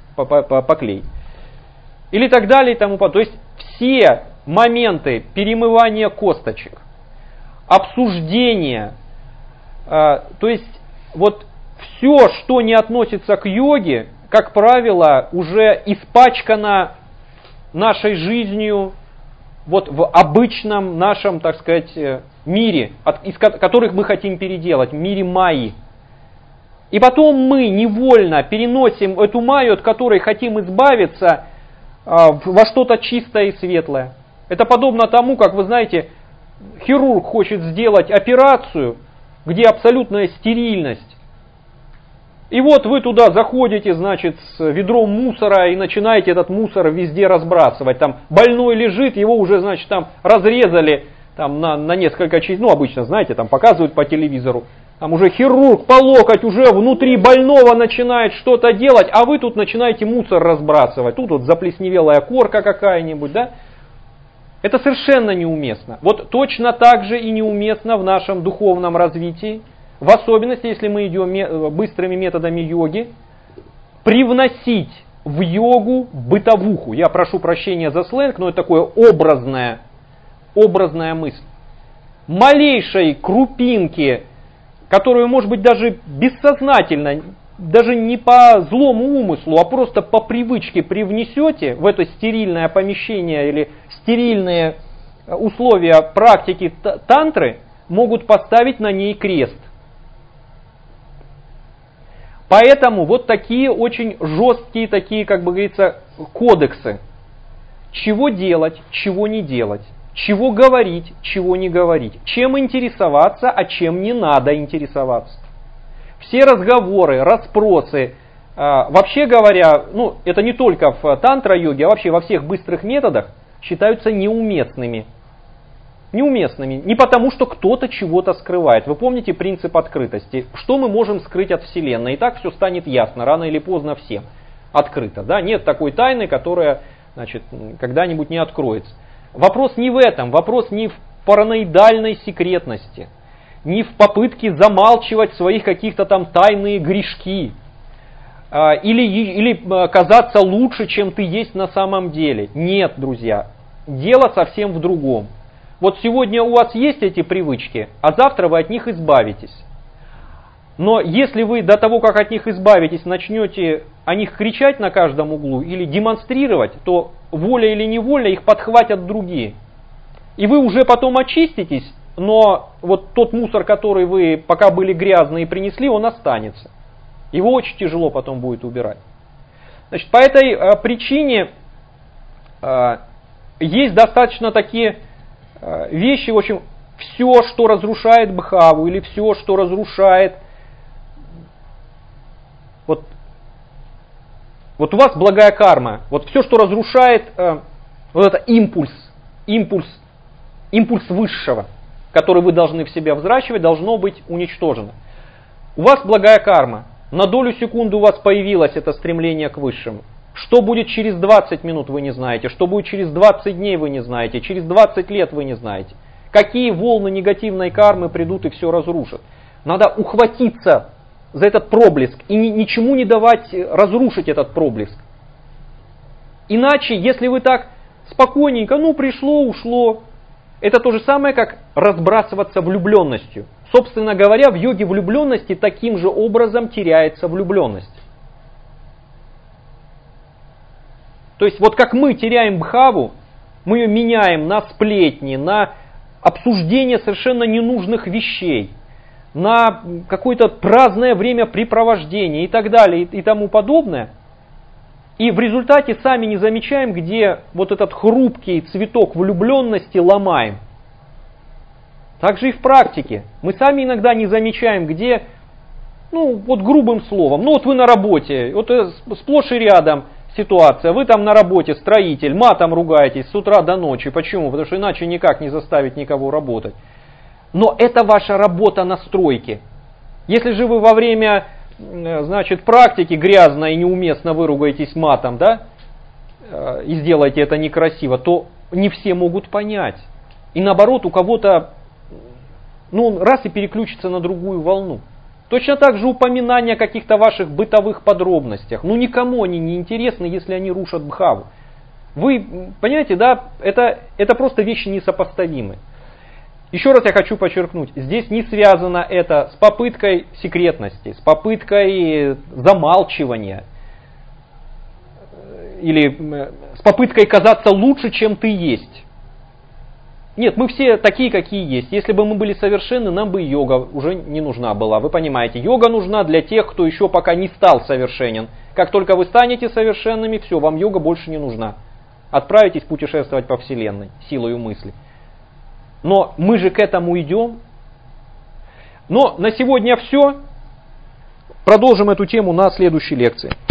Или так далее и тому подобное. То есть все моменты перемывания косточек, обсуждения, то есть вот все, что не относится к йоге, как правило, уже испачкано нашей жизнью вот в обычном нашем, так сказать, мире, из которых мы хотим переделать, в мире майи. И потом мы невольно переносим эту майю, от которой хотим избавиться, во что-то чистое и светлое. Это подобно тому, как, вы знаете, хирург хочет сделать операцию, где абсолютная стерильность. И вот вы туда заходите, значит, с ведром мусора и начинаете этот мусор везде разбрасывать. Там больной лежит, его уже, значит, там разрезали там, на несколько частей. Ну, обычно, знаете, там показывают по телевизору. Там уже хирург по локоть уже внутри больного начинает что-то делать, а вы тут начинаете мусор разбрасывать. Тут вот заплесневелая корка какая-нибудь, да? Это совершенно неуместно. Вот точно так же и неуместно в нашем духовном развитии, в особенности, если мы идем быстрыми методами йоги, привносить в йогу бытовуху. Я прошу прощения за сленг, но это такое образная мысль. Малейшей крупинки, которую, может быть, даже бессознательно, даже не по злому умыслу, а просто по привычке привнесете в это стерильное помещение или стерильные условия практики тантры, могут поставить на ней крест. Поэтому вот такие очень жесткие, такие, как бы говорится, кодексы. Чего делать, чего не делать. Чего говорить, чего не говорить. Чем интересоваться, а чем не надо интересоваться. Все разговоры, расспросы, вообще говоря, ну это не только в тантра-йоге, а вообще во всех быстрых методах считаются неуместными. Неуместными. Не потому, что кто-то чего-то скрывает. Вы помните принцип открытости. Что мы можем скрыть от Вселенной? И так все станет ясно, рано или поздно всем. Открыто. Да? Нет такой тайны, которая, значит, когда-нибудь не откроется. Вопрос не в этом. Вопрос не в параноидальной секретности. Не в попытке замалчивать своих каких-то там тайные грешки. Или казаться лучше, чем ты есть на самом деле. Нет, друзья. Дело совсем в другом. Вот сегодня у вас есть эти привычки, а завтра вы от них избавитесь. Но если вы до того, как от них избавитесь, начнете о них кричать на каждом углу или демонстрировать, то воля или неволя их подхватят другие. И вы уже потом очиститесь, но вот тот мусор, который вы пока были грязные принесли, он останется. Его очень тяжело потом будет убирать. Значит, по этой причине есть достаточно такие вещи, в общем, все, что разрушает бхаву, или все, что разрушает, вот у вас благая карма, вот все, что разрушает вот это импульс высшего, который вы должны в себя взращивать, должно быть уничтожено. У вас благая карма, на долю секунды у вас появилось это стремление к высшему. Что будет через 20 минут, вы не знаете. Что будет через 20 дней, вы не знаете. Через 20 лет вы не знаете. Какие волны негативной кармы придут и все разрушат. Надо ухватиться за этот проблеск и ничему не давать разрушить этот проблеск. Иначе, если вы так спокойненько, пришло, ушло, это то же самое, как разбрасываться влюбленностью. Собственно говоря, в йоге влюбленности таким же образом теряется влюбленность. То есть вот как мы теряем бхаву, мы ее меняем на сплетни, на обсуждение совершенно ненужных вещей, на какое-то праздное времяпрепровождение и так далее и тому подобное. И в результате сами не замечаем, где вот этот хрупкий цветок влюбленности ломаем. Так же и в практике. Мы сами иногда не замечаем, где, вот грубым словом, вот вы на работе, вот сплошь и рядом ситуация, вы там на работе, строитель, матом ругаетесь с утра до ночи. Почему? Потому что иначе никак не заставить никого работать. Но это ваша работа на стройке. Если же вы во время, практики грязно и неуместно выругаетесь матом, да, и сделаете это некрасиво, то не все могут понять. И наоборот, у кого-то, он раз и переключится на другую волну. Точно так же упоминание о каких-то ваших бытовых подробностях. Никому они не интересны, если они рушат бхаву. Вы понимаете, да, это просто вещи несопоставимые. Еще раз я хочу подчеркнуть, здесь не связано это с попыткой секретности, с попыткой замалчивания или с попыткой казаться лучше, чем ты есть. Нет, мы все такие, какие есть. Если бы мы были совершенны, нам бы йога уже не нужна была. Вы понимаете, йога нужна для тех, кто еще пока не стал совершенен. Как только вы станете совершенными, все, вам йога больше не нужна. Отправитесь путешествовать по Вселенной силой мысли. Но мы же к этому идем. Но на сегодня все. Продолжим эту тему на следующей лекции.